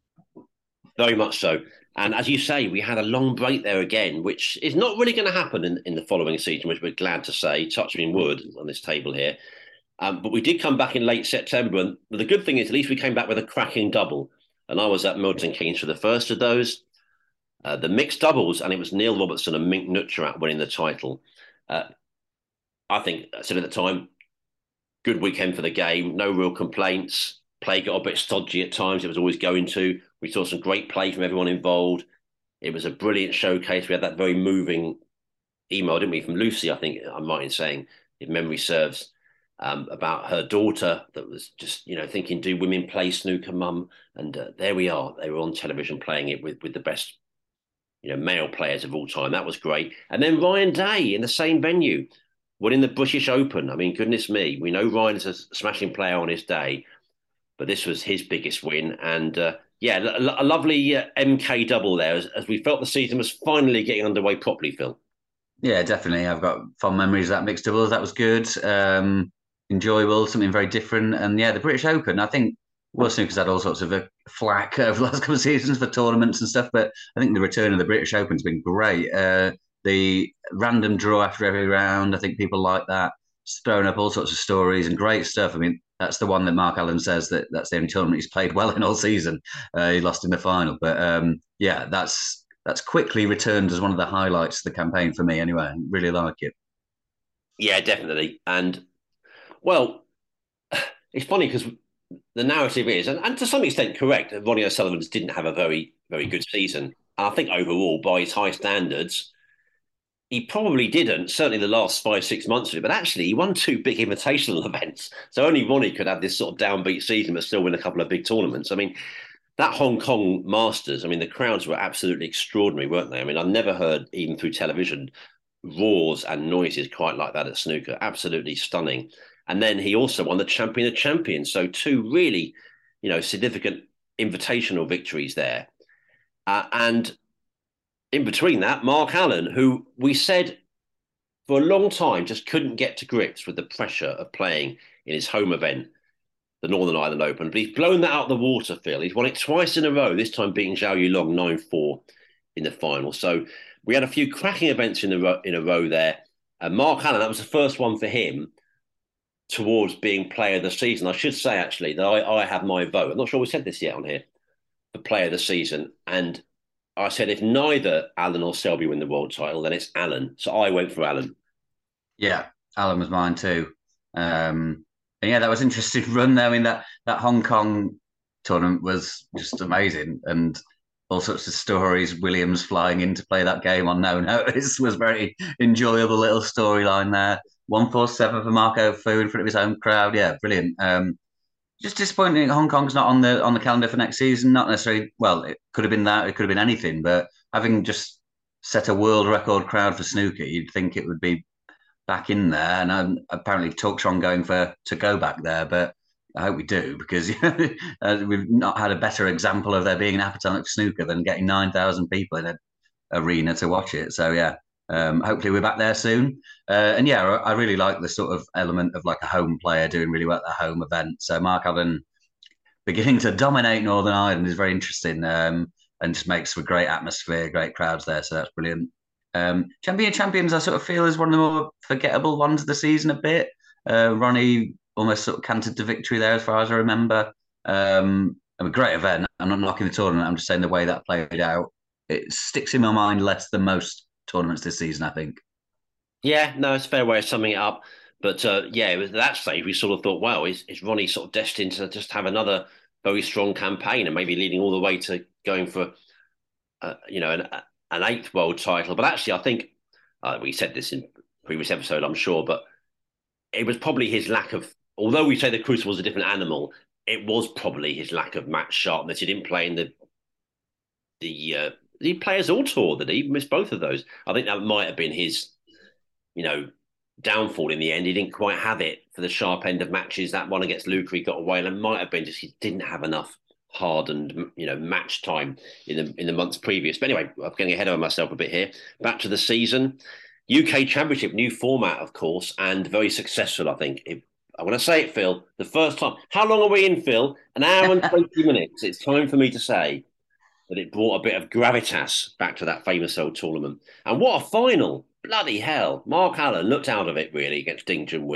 Very much so. And as you say, we had a long break there again, which is not really going to happen in the following season, which we're glad to say, touching wood on this table here. But we did come back in late September, and the good thing is at least we came back with a cracking double. And I was at Milton Keynes for the first of those. The mixed doubles, and it was Neil Robertson and Mink Nutcharat winning the title. I think I said at the time, good weekend for the game, no real complaints. Play got a bit stodgy at times. It was always going to. We saw some great play from everyone involved. It was a brilliant showcase. We had that very moving email, didn't we, from Lucy, I think I'm right in saying, if memory serves, about her daughter that was just, thinking, do women play snooker, mum? And there we are. They were on television playing it with the best, male players of all time. That was great. And then Ryan Day in the same venue, winning the British Open. I mean, goodness me, we know Ryan's a smashing player on his day, but this was his biggest win. And a lovely MK double there as we felt the season was finally getting underway properly, Phil. Yeah, definitely. I've got fond memories of that mixed doubles. That was good. Enjoyable, something very different. And yeah, the British Open, I think World Snooker's had all sorts of a flack over the last couple of seasons for tournaments and stuff, but I think the return of the British Open's been great. The random draw after every round, I think people like that. It's thrown up all sorts of stories and great stuff. I mean, that's the one that Mark Allen says that's the only tournament he's played well in all season. He lost in the final, but that's quickly returned as one of the highlights of the campaign for me. Anyway, I really like it. Yeah, definitely. And well, it's funny because the narrative is, and to some extent correct, that Ronnie O'Sullivan didn't have a very, very good season. I think overall, by his high standards, he probably didn't, certainly the last 5-6 months of it, but actually he won 2 big invitational events. So only Ronnie could have this sort of downbeat season but still win a couple of big tournaments. I mean, that Hong Kong Masters, I mean, the crowds were absolutely extraordinary, weren't they? I mean, I've never heard, even through television, roars and noises quite like that at snooker. Absolutely stunning. And then he also won the Champion of Champions. So 2 really, significant invitational victories there. And in between that, Mark Allen, who we said for a long time just couldn't get to grips with the pressure of playing in his home event, the Northern Ireland Open. But he's blown that out of the water, Phil. He's won it twice in a row, this time beating Zhao Yulong 9-4 in the final. So we had a few cracking events in a row there. And Mark Allen, that was the first one for him towards being player of the season. I should say, actually, that I have my vote. I'm not sure we said this yet on here, for player of the season. And I said, if neither Allen or Selby win the world title, then it's Allen. So I went for Allen. Yeah, Allen was mine too. And yeah, that was an interesting run there. I mean, that Hong Kong tournament was just amazing. And all sorts of stories. Williams flying in to play that game on no notice was very enjoyable little storyline there. 147 for Marco Fu in front of his own crowd. Yeah, brilliant. Just disappointing. Hong Kong's not on the calendar for next season. Not necessarily. Well, it could have been that. It could have been anything. But having just set a world record crowd for snooker, you'd think it would be back in there. And apparently talks are ongoing to go back there. But I hope we do, because we've not had a better example of there being an appetite for snooker than getting 9,000 people in an arena to watch it. So yeah, hopefully we're back there soon. And yeah, I really like the sort of element of like a home player doing really well at the home event. So Mark Allen beginning to dominate Northern Ireland is very interesting, and just makes for great atmosphere, great crowds there. So that's brilliant. Champion of Champions, I sort of feel is one of the more forgettable ones of the season a bit. Ronnie almost sort of cantered to victory there, as far as I remember. A great event. I'm not knocking the tournament. I'm just saying the way that played out, it sticks in my mind less than most tournaments this season, I think. Yeah, no, it's a fair way of summing it up. But yeah, it was at that stage we sort of thought, wow, is Ronnie sort of destined to just have another very strong campaign and maybe leading all the way to going for, an 8th world title? But actually, I think we said this in previous episode, I'm sure, but it was probably his lack of, although we say the Crucible was a different animal, it was probably his lack of match sharpness. He didn't play in the Players All Tour, that he missed both of those. I think that might have been his, downfall in the end. He didn't quite have it for the sharp end of matches. That one against Luca, he got away, and it might have been just he didn't have enough hardened, match time in the months previous. But anyway, I'm getting ahead of myself a bit here. Back to the season. UK Championship, new format, of course, and very successful, I think. I want to say it, Phil, the first time. How long are we in, Phil? An hour and 20 minutes. It's time for me to say that it brought a bit of gravitas back to that famous old tournament. And what a final. Bloody hell. Mark Allen looked out of it, really, against Ding Junhui.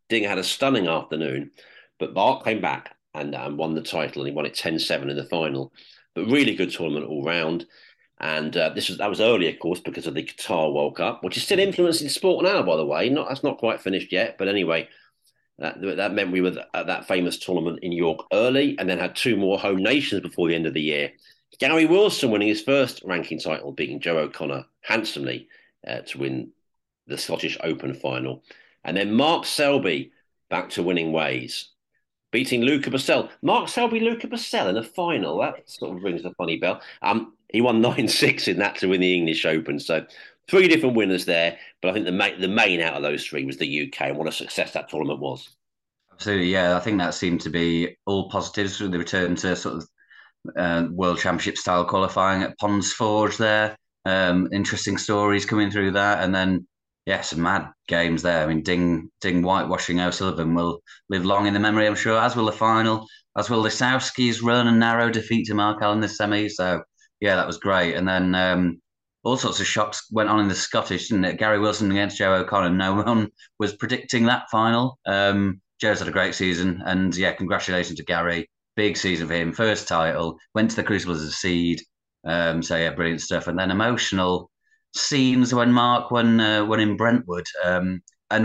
Ding had a stunning afternoon, but Mark came back and won the title, and he won it 10-7 in the final. But really good tournament all round. And that was early, of course, because of the Qatar World Cup, which is still influencing sport now, by the way. That's not quite finished yet, but anyway, that meant we were at that famous tournament in York early, and then had 2 more home nations before the end of the year. Gary Wilson winning his first ranking title, beating Joe O'Connor handsomely to win the Scottish Open final, and then Mark Selby back to winning ways, beating Luca Brecel. Mark Selby, Luca Brecel in a final. That sort of rings a funny bell. He won 9-6 in that to win the English Open. So 3 different winners there. But I think the main out of those 3 was the UK, and what a success that tournament was. Absolutely, yeah. I think that seemed to be all positives with the return to sort of World Championship style qualifying at Ponds Forge there. Interesting stories coming through that. And then, yeah, some mad games there. I mean, Ding whitewashing O'Sullivan will live long in the memory, I'm sure, as will the final, as will Lisowski's run and narrow defeat to Mark Allen in the semi. So, yeah, that was great. And then all sorts of shocks went on in the Scottish, didn't it? Gary Wilson against Joe O'Connor. No one was predicting that final. Joe's had a great season. And, yeah, congratulations to Gary. Big season for him. First title. Went to the Crucible as a seed. So, yeah, brilliant stuff. And then emotional scenes when Mark won in Brentwood. And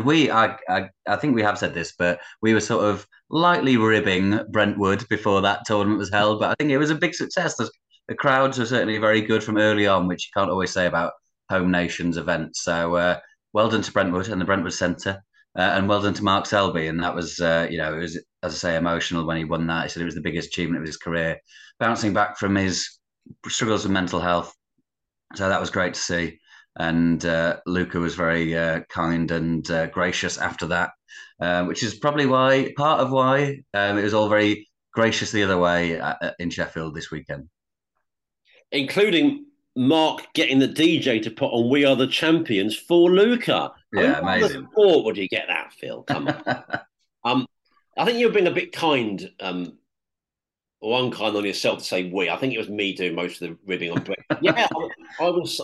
I think we have said this, but we were sort of lightly ribbing Brentwood before that tournament was held. But I think it was a big success. The crowds were certainly very good from early on, which you can't always say about home nations events. So well done to Brentwood and the Brentwood Centre, and well done to Mark Selby. And that was, it was, as I say, emotional when he won that. He said it was the biggest achievement of his career, bouncing back from his struggles with mental health. So that was great to see. And Luca was very kind and gracious after that, which is probably part of why it was all very gracious the other way in Sheffield this weekend. Including Mark getting the DJ to put on "We Are the Champions" for Luca. Yeah, amazing. What sport would you get that, Phil? Come on. I think you've been a bit kind or unkind on yourself to say "we." I think it was me doing most of the ribbing on Brett. Yeah, I was.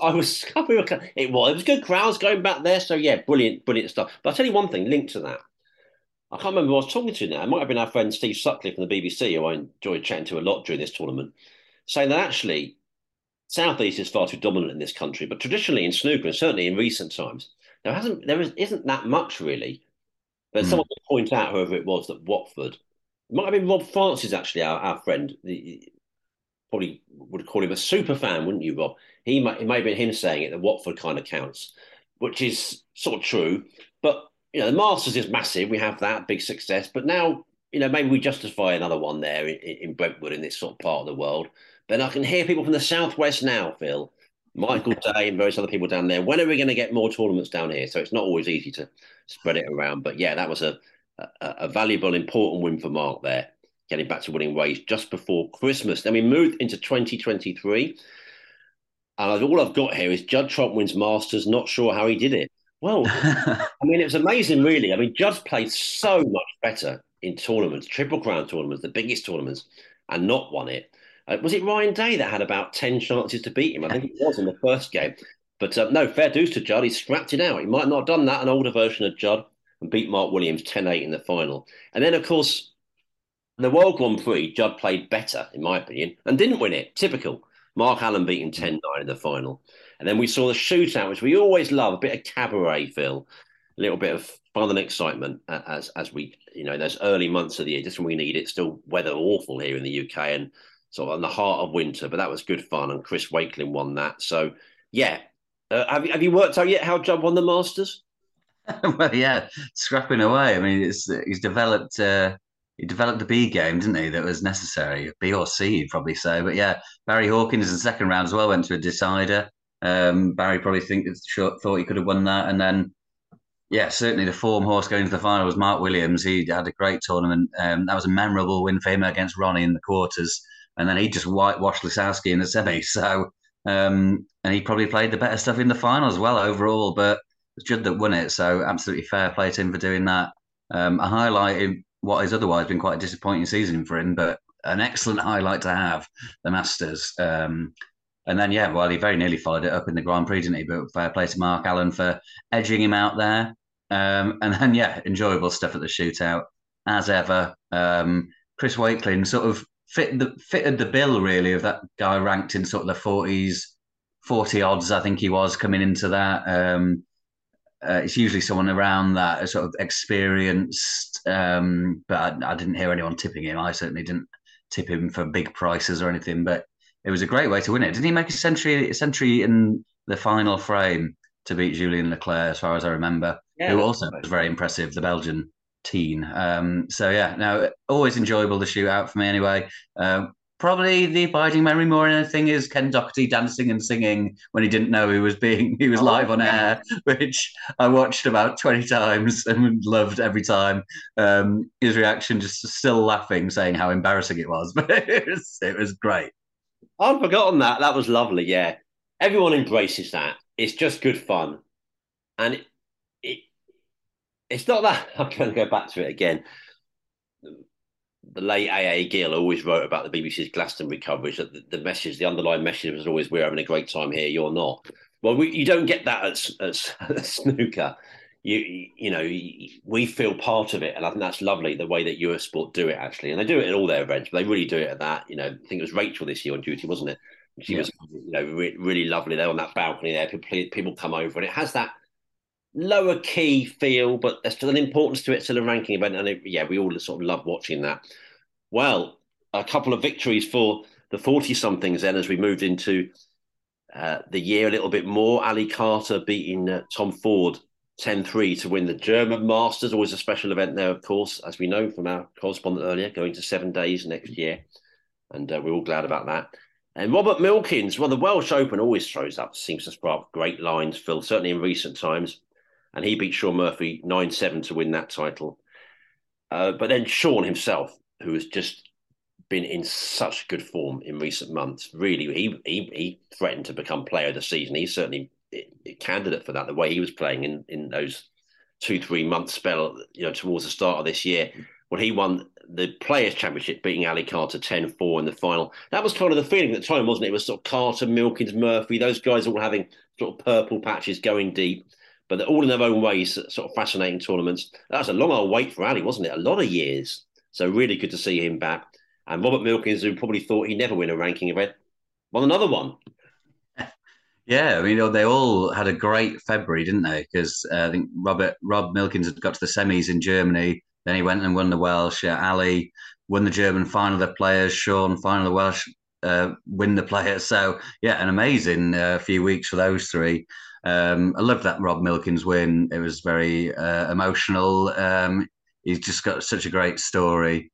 It was good crowds going back there. So yeah, brilliant stuff. But I'll tell you one thing linked to that. I can't remember who I was talking to now. It might have been our friend Steve Sutcliffe from the BBC, who I enjoyed chatting to a lot during this tournament, saying that actually Southeast is far too dominant in this country, but traditionally in snooker, and certainly in recent times, isn't that much really. But someone could point out, whoever it was, that Watford, it might have been Rob Francis, actually, our friend, probably would call him a super fan, wouldn't you, Rob? It may have been him saying it, that Watford kind of counts, which is sort of true. But, the Masters is massive. We have that big success. But now, maybe we justify another one there in Brentwood, in this sort of part of the world. Then I can hear people from the southwest now, Phil, Michael Day and various other people down there. When are we going to get more tournaments down here? So it's not always easy to spread it around. But yeah, that was a valuable, important win for Mark there, getting back to winning ways just before Christmas. Then we moved into 2023. And all I've got here is Judd Trump wins Masters, not sure how he did it. Well, I mean, it was amazing, really. I mean, Judd played so much better in tournaments, Triple Crown tournaments, the biggest tournaments, and not won it. Was it Ryan Day that had about 10 chances to beat him? I think it was in the first game. But no, fair dues to Judd. He scrapped it out. He might not have done that, an older version of Judd, and beat Mark Williams 10-8 in the final. And then, of course, the World Grand Prix, Judd played better, in my opinion, and didn't win it. Typical. Mark Allen beat him 10-9 in the final. And then we saw the shootout, which we always love, a bit of cabaret, Phil, a little bit of fun and excitement as we, those early months of the year, just when we need it. Still weather awful here in the UK and sort of in the heart of winter, but that was good fun. And Chris Wakelin won that. So, yeah. Have you worked out yet how Judd won the Masters? Well, yeah, scrapping away. I mean, he's developed the B game, didn't he? That was necessary. B or C, you'd probably say. But yeah, Barry Hawkins in the second round as well went to a decider. Barry probably thought he could have won that. And then, yeah, certainly the form horse going to the final was Mark Williams. He had a great tournament. That was a memorable win for him against Ronnie in the quarters. And then he just whitewashed Lisowski in the semi. So, and he probably played the better stuff in the final as well overall. But it's Judd that won it. So absolutely fair play to him for doing that. A highlight in what has otherwise been quite a disappointing season for him, but an excellent highlight to have, the Masters. And then, yeah, well, he very nearly followed it up in the Grand Prix, didn't he? But fair play to Mark Allen for edging him out there. And then, yeah, enjoyable stuff at the shootout as ever. Chris Wakelin sort of fitted the bill, really, of that guy ranked in sort of the 40s, 40 odds, I think he was coming into that. It's usually someone around that sort of experienced, but I didn't hear anyone tipping him. I certainly didn't tip him for big prices or anything, but it was a great way to win it. Didn't he make a century in the final frame to beat Julien Leclerc, as far as I remember, Yeah, who that's also right. was very impressive, the Belgian teen. So yeah, no, always enjoyable the shootout for me anyway. Probably the abiding memory more than anything is Ken Doherty dancing and singing when he didn't know he was Oh, live on air, which I watched about 20 times and loved every time. His reaction, just still laughing, saying how embarrassing it was, but it was great. I'd forgotten that. That was lovely. Yeah, everyone embraces that. It's just good fun, and it it's not that. I'm going to go back to it again. The late A.A. Gill always wrote about the BBC's Glastonbury coverage that the message, the underlying message was always, "We're having a great time here, you're not." Well, you don't get that at snooker. You know, we feel part of it, and I think that's lovely the way that Eurosport do it actually, and they do it at all their events, but they really do it at that. You know, I think it was Rachel this year on duty, wasn't it? She Yeah. was, really lovely there on that balcony there. People come over, and it has that lower key feel, but there's still an importance to it, still a ranking event, and yeah, we all sort of love watching that. Well, a couple of victories for the 40 somethings then as we moved into the year a little bit more. Ali Carter beating Tom Ford 10-3 to win the German Masters. Always a special event there, of course, as we know from our correspondent earlier, going to 7 days next year. And we're all glad about that. And Robert Milkins, well, the Welsh Open always throws up, seems to spark great lines, Phil, certainly in recent times. And he beat Sean Murphy 9-7 to win that title. But then Sean himself, who has just been in such good form in recent months, really, he threatened to become player of the season. He's certainly a candidate for that, the way he was playing in those 2-3 month spell, towards the start of this year. When he won the Players' Championship, beating Ali Carter 10-4 in the final. That was kind of the feeling at the time, wasn't it? It was sort of Carter, Milkins, Murphy, those guys all having sort of purple patches going deep, but they're all in their own ways, sort of fascinating tournaments. That was a long old wait for Ali, wasn't it? A lot of years. So really good to see him back. And Robert Milkins, who probably thought he'd never win a ranking event, won another one. Yeah, I mean, they all had a great February, didn't they? Because I think Rob Milkins had got to the semis in Germany. Then he went and won the Welsh. Ali won the German final of the Players. Sean final of the Welsh, win the Players. So yeah, an amazing few weeks for those three. I loved that Rob Milkins win. It was very emotional. He's just got such a great story.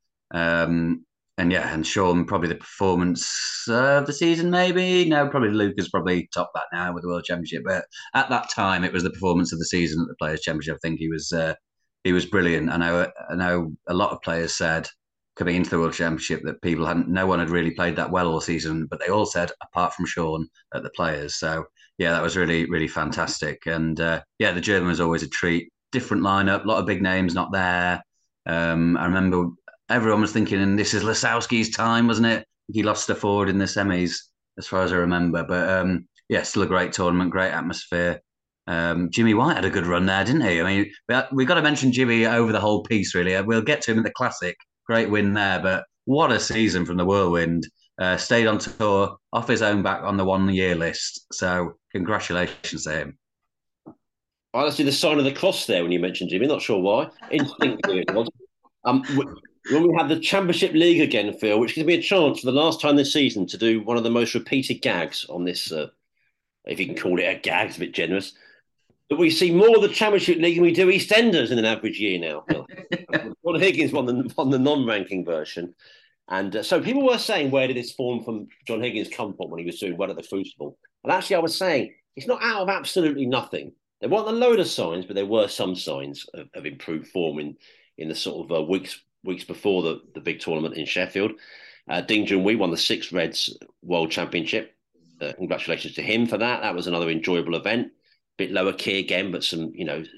And yeah, and Sean, probably the performance of the season, maybe. No, probably Luke has probably topped that now with the World Championship. But at that time, it was the performance of the season at the Players' Championship. I think he was brilliant. I know a lot of players said coming into the World Championship that no one had really played that well all season, but they all said apart from Sean at the Players. So yeah, that was really really fantastic. And yeah, the German was always a treat. Different lineup, a lot of big names not there. I remember everyone was thinking, and this is Lasowski's time, wasn't it? He lost to Ford in the semis, as far as I remember. But yeah, still a great tournament, great atmosphere. Jimmy White had a good run there, didn't he? I mean, we've got to mention Jimmy over the whole piece, really. We'll get to him at the Classic. Great win there, but what a season from the Whirlwind. Stayed on tour, off his own back on the 1 year list. So congratulations to him. I see the sign of the cross there when you mentioned Jimmy. Not sure why. Instinctively it was. When we have the Championship League again, Phil, which gives me a chance for the last time this season to do one of the most repeated gags on this, if you can call it a gag, it's a bit generous. But we see more of the Championship League than we do EastEnders in an average year now, Phil. John Higgins won the non-ranking version. And so people were saying, where did this form from John Higgins come from when he was doing well at the Crucible? And actually, I was saying, it's not out of absolutely nothing. There weren't a load of signs, but there were some signs of improved form in the sort of weeks before the big tournament in Sheffield. Ding Junhui won the Six Reds World Championship. Congratulations to him for that. That was another enjoyable event. Bit lower key again, but some,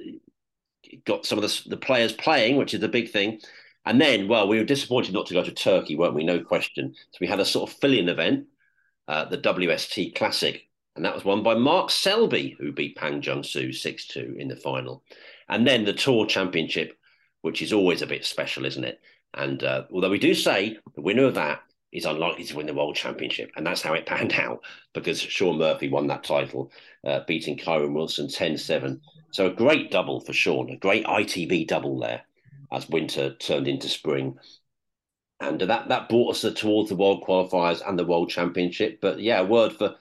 got some of the players playing, which is the big thing. And then, well, we were disappointed not to go to Turkey, weren't we? No question. So we had a sort of fill-in event, the WST Classic, and that was won by Mark Selby, who beat Pang Jung-soo 6-2 in the final. And then the Tour Championship, which is always a bit special, isn't it? And although we do say the winner of that is unlikely to win the World Championship, and that's how it panned out because Sean Murphy won that title, beating Kyron Wilson 10-7. So a great double for Sean, a great ITV double there as winter turned into spring. And that brought us towards the World Qualifiers and the World Championship. But yeah, a word for,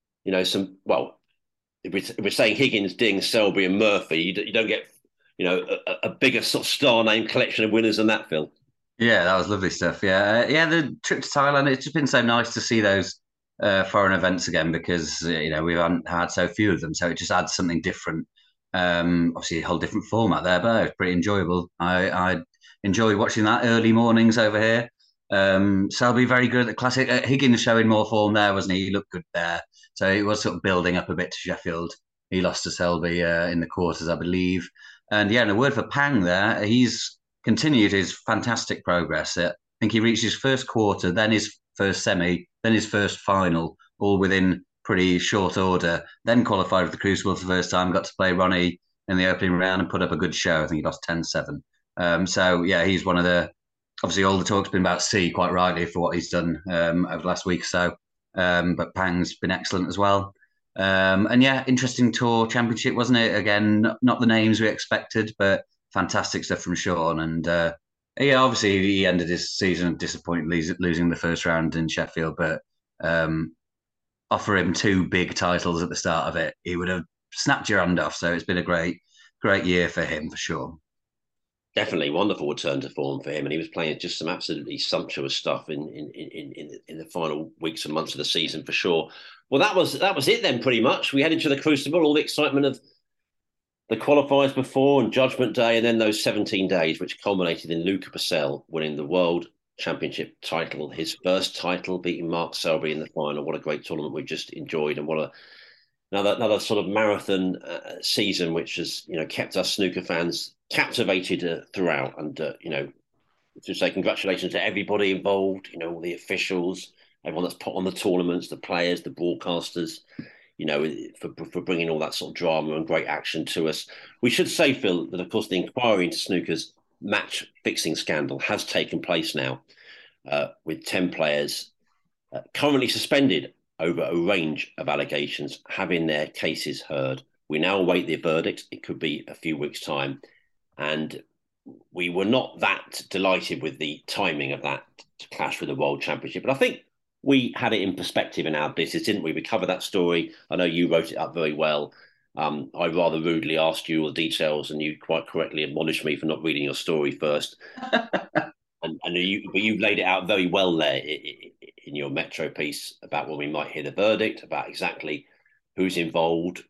if we're saying Higgins, Ding, Selby and Murphy, you don't get, a bigger sort of star name collection of winners than that, Phil. Yeah, that was lovely stuff. Yeah, the trip to Thailand, it's just been so nice to see those foreign events again because, we haven't had so few of them. So it just adds something different. Obviously, a whole different format there, but it was pretty enjoyable. I enjoy watching that early mornings over here. Selby very good at the classic. Higgins showing more form there, wasn't he? He looked good there. So it was sort of building up a bit to Sheffield. He lost to Selby in the quarters, I believe. And yeah, and a word for Pang there. He's continued his fantastic progress. I think he reached his first quarter, then his first semi, then his first final, all within pretty short order. Then qualified for the Crucible for the first time, got to play Ronnie in the opening round and put up a good show. I think he lost 10-7. So yeah, he's one of the, obviously all the talk's been about C quite rightly for what he's done over the last week or so. But Pang's been excellent as well. And yeah, interesting Tour Championship, wasn't it? Again, not the names we expected, but fantastic stuff from Sean. And yeah, obviously he ended his season disappointed losing the first round in Sheffield, but offer him two big titles at the start of it, he would have snapped your hand off. So it's been a great year for him for sure. Definitely wonderful return to form for him, and he was playing just some absolutely sumptuous stuff in the final weeks and months of the season for sure. Well, that was it then, pretty much. We headed to the Crucible, all the excitement of the qualifiers before and Judgment Day, and then those 17 days, which culminated in Luca Purcell winning the World Championship title, his first title, beating Mark Selby in the final. What a great tournament we've just enjoyed, and what another sort of marathon season, which has kept us snooker fans captivated throughout. And to say congratulations to everybody involved, all the officials, everyone that's put on the tournaments, the players, the broadcasters, for bringing all that sort of drama and great action to us. We should say, Phil, that of course the inquiry into snooker's match fixing scandal has taken place now, with 10 players currently suspended over a range of allegations having their cases heard. We now await the verdict. It could be a few weeks' time. And we were not that delighted with the timing of that to clash with the World Championship. But I think we had it in perspective in our business, didn't we? We covered that story. I know you wrote it up very well. I rather rudely asked you all the details, and you quite correctly admonished me for not reading your story first. But you've laid it out very well there in your Metro piece about when we might hear the verdict, about exactly who's involved,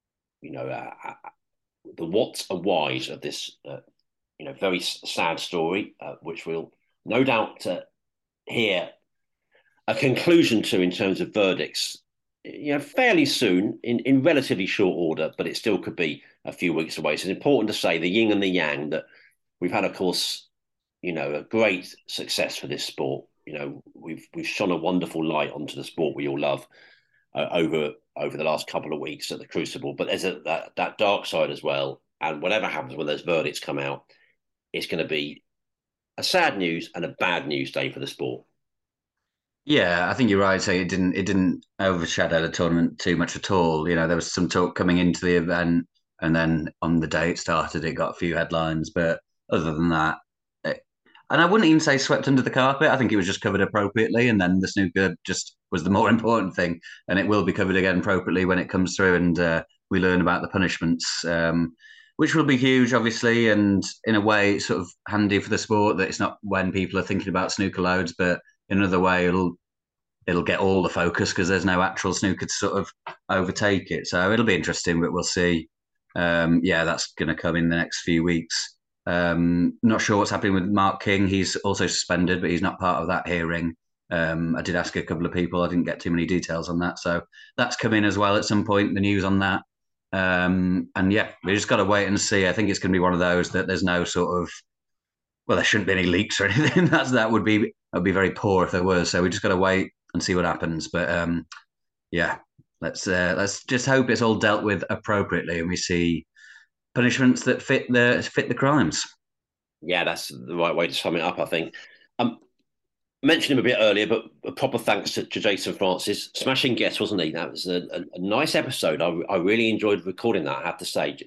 the whats and whys of this, very sad story, which we'll no doubt hear a conclusion to in terms of verdicts, fairly soon, in relatively short order, but it still could be a few weeks away. So it's important to say the yin and the yang, that we've had, of course, a great success for this sport. We've shone a wonderful light onto the sport we all love over the last couple of weeks at the Crucible. But there's that dark side as well. And whatever happens when those verdicts come out, it's going to be a sad news and a bad news day for the sport. Yeah, I think you're right. Say it didn't overshadow the tournament too much at all. There was some talk coming into the event, and then on the day it started, it got a few headlines. But other than that, and I wouldn't even say swept under the carpet. I think it was just covered appropriately, and then the snooker just was the more important thing, and it will be covered again appropriately when it comes through, and we learn about the punishments, which will be huge, obviously, and in a way, it's sort of handy for the sport that it's not when people are thinking about snooker loads, but in another way, it'll get all the focus because there's no actual snooker to sort of overtake it. So it'll be interesting, but we'll see. That's going to come in the next few weeks. Not sure what's happening with Mark King. He's also suspended, but he's not part of that hearing. I did ask a couple of people. I didn't get too many details on that. So that's coming as well at some point, the news on that. And yeah, we just got to wait and see. I think it's going to be one of those that there's no sort of, well, there shouldn't be any leaks or anything. That would be very poor if there was. So we just got to wait and see what happens. But let's just hope it's all dealt with appropriately, and we see punishments that fit the crimes. Yeah, that's the right way to sum it up, I think. Mentioned him a bit earlier, but a proper thanks to Jason Francis. Smashing guest, wasn't he? That was a nice episode. I really enjoyed recording that, I have to say.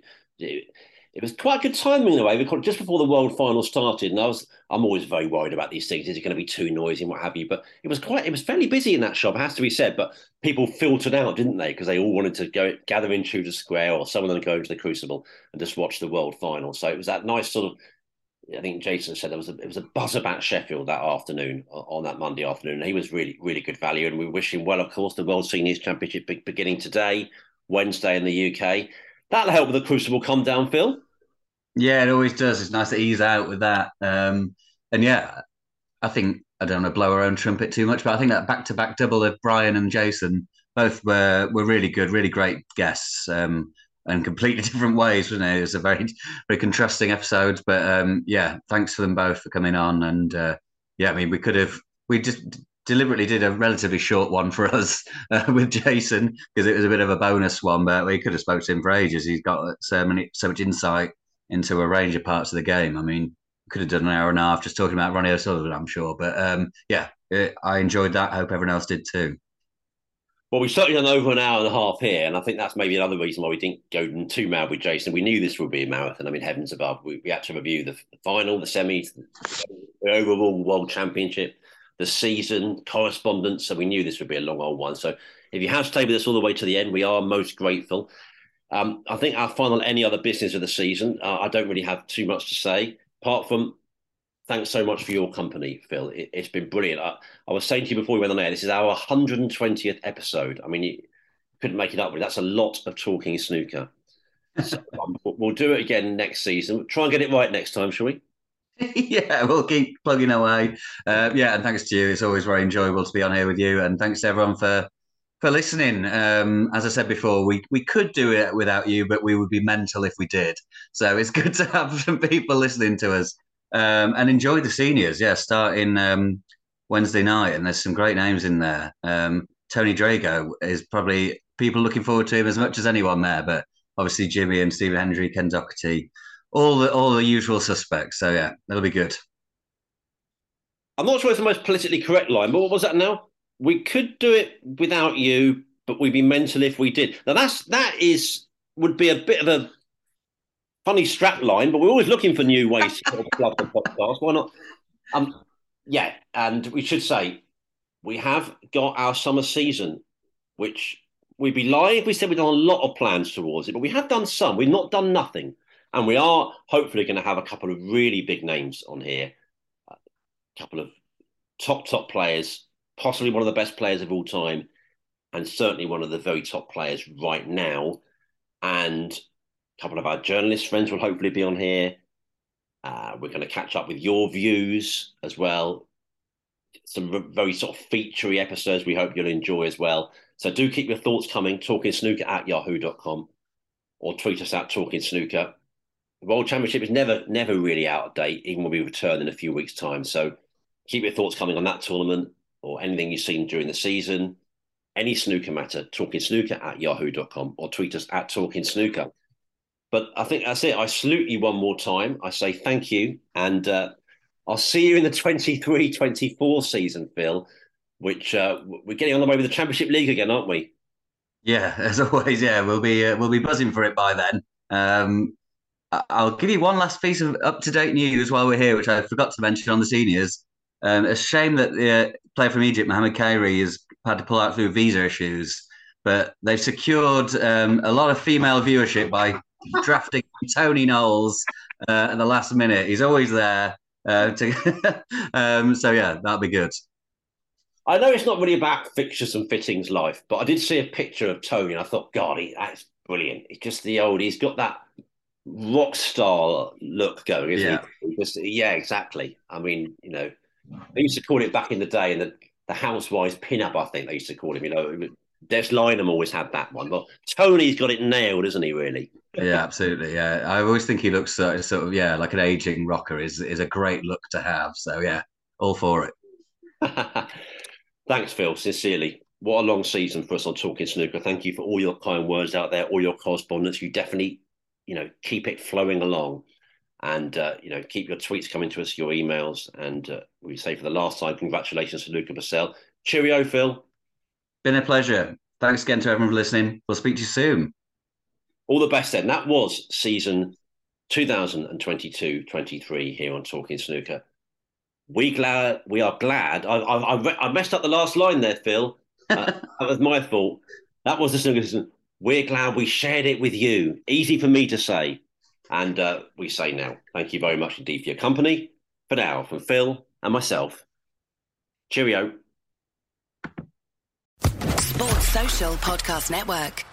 It was quite good timing in a way. We recorded just before the World Final started, and I'm always very worried about these things. Is it going to be too noisy and what have you? But it was fairly busy in that shop, it has to be said. But people filtered out, didn't they? Because they all wanted to gather in Tudor Square, or some of them go to the Crucible and just watch the World Final. So it was that nice sort of, I think Jason said it was a buzz about Sheffield that afternoon, on that Monday afternoon. He was really, really good value, and we wish him well, of course. The World Seniors Championship beginning today, Wednesday in the UK. That'll help with the Crucible come down, Phil. Yeah, it always does. It's nice to ease out with that. And yeah, I think, I don't want to blow our own trumpet too much, but I think that back-to-back double of Brian and Jason both were really good, really great guests. And completely different ways, wasn't it? It was a very, very contrasting episode. But yeah, thanks to them both for coming on. And yeah, I mean, we just deliberately did a relatively short one for us with Jason because it was a bit of a bonus one, but we could have spoken to him for ages. He's got so much insight into a range of parts of the game. I mean, could have done an hour and a half just talking about Ronnie O'Sullivan, I'm sure. But yeah, I enjoyed that. I hope everyone else did too. Well, we certainly done over an hour and a half here, and I think that's maybe another reason why we didn't go too mad with Jason. We knew this would be a marathon. I mean, heavens above, we had to review the final, the semis, the overall World Championship, the season, correspondence, so we knew this would be a long old one. So if you have stayed with us all the way to the end, we are most grateful. I think our final any other business of the season, I don't really have too much to say, apart from thanks so much for your company, Phil. It's been brilliant. I was saying to you before we went on air, this is our 120th episode. I mean, you couldn't make it up, but that's a lot of talking snooker. So, we'll do it again next season. We'll try and get it right next time, shall we? Yeah, we'll keep plugging away. Yeah, and thanks to you. It's always very enjoyable to be on here with you. And thanks to everyone for listening. As I said before, we could do it without you, but we would be mental if we did. So it's good to have some people listening to us. And enjoy the seniors. Yeah, starting Wednesday night, and there's some great names in there. Tony Drago is probably people looking forward to him as much as anyone there, but obviously Jimmy and Stephen Hendry, Ken Doherty, all the usual suspects. So yeah, that'll be good. I'm not sure it's the most politically correct line, but what was that now? We could do it without you, but we'd be mental if we did. Now would be a bit of a funny strap line, but we're always looking for new ways to plug the podcast. Why not? Yeah, and we should say we have got our summer season, which we'd be lying if we said we've done a lot of plans towards it, but we have done some. We've not done nothing. And we are hopefully going to have a couple of really big names on here, a couple of top players, possibly one of the best players of all time, and certainly one of the very top players right now. And a couple of our journalist friends will hopefully be on here. We're going to catch up with your views as well. Some very sort of featurey episodes we hope you'll enjoy as well. So do keep your thoughts coming, talkingsnooker@yahoo.com, or tweet us at Talking Snooker. The World Championship is never really out of date, even when we return in a few weeks' time. So keep your thoughts coming on that tournament or anything you've seen during the season. Any snooker matter, talkingsnooker@yahoo.com, or tweet us at Talking Snooker. But I think that's it. I salute you one more time. I say thank you. And I'll see you in the 23-24 season, Phil, which we're getting on the way with the Championship League again, aren't we? Yeah, as always. Yeah, we'll be buzzing for it by then. I'll give you one last piece of up-to-date news while we're here, which I forgot to mention on the seniors. A shame that the player from Egypt, Mohamed Khairi, has had to pull out through visa issues, but they've secured a lot of female viewership by drafting Tony Knowles at the last minute. He's always there. So yeah, that'll be good. I know it's not really about fixtures and fittings life, but I did see a picture of Tony and I thought, God, that's brilliant. It's just he's got that rock star look going, isn't he? Yeah, exactly. I mean, they used to call it back in the day, and the Housewives pin-up, I think they used to call him, Des Lynam always had that one. Well, Tony's got it nailed, isn't he, really? Yeah, absolutely. Yeah, I always think he looks sort of like an aging rocker is a great look to have. So yeah, all for it. Thanks, Phil. Sincerely, what a long season for us on Talking Snooker. Thank you for all your kind words out there, all your correspondence. You definitely keep it flowing along. And, keep your tweets coming to us, your emails. And we say for the last time, congratulations to Luca Brecel. Cheerio, Phil. Been a pleasure. Thanks again to everyone for listening. We'll speak to you soon. All the best then. That was season 2022-23 here on Talking Snooker. We are glad. I messed up the last line there, Phil. That was my fault. That was the snooker season. We're glad we shared it with you. Easy for me to say. And we say now, thank you very much indeed for your company. For now, from Phil and myself, cheerio. Sports Social Podcast Network.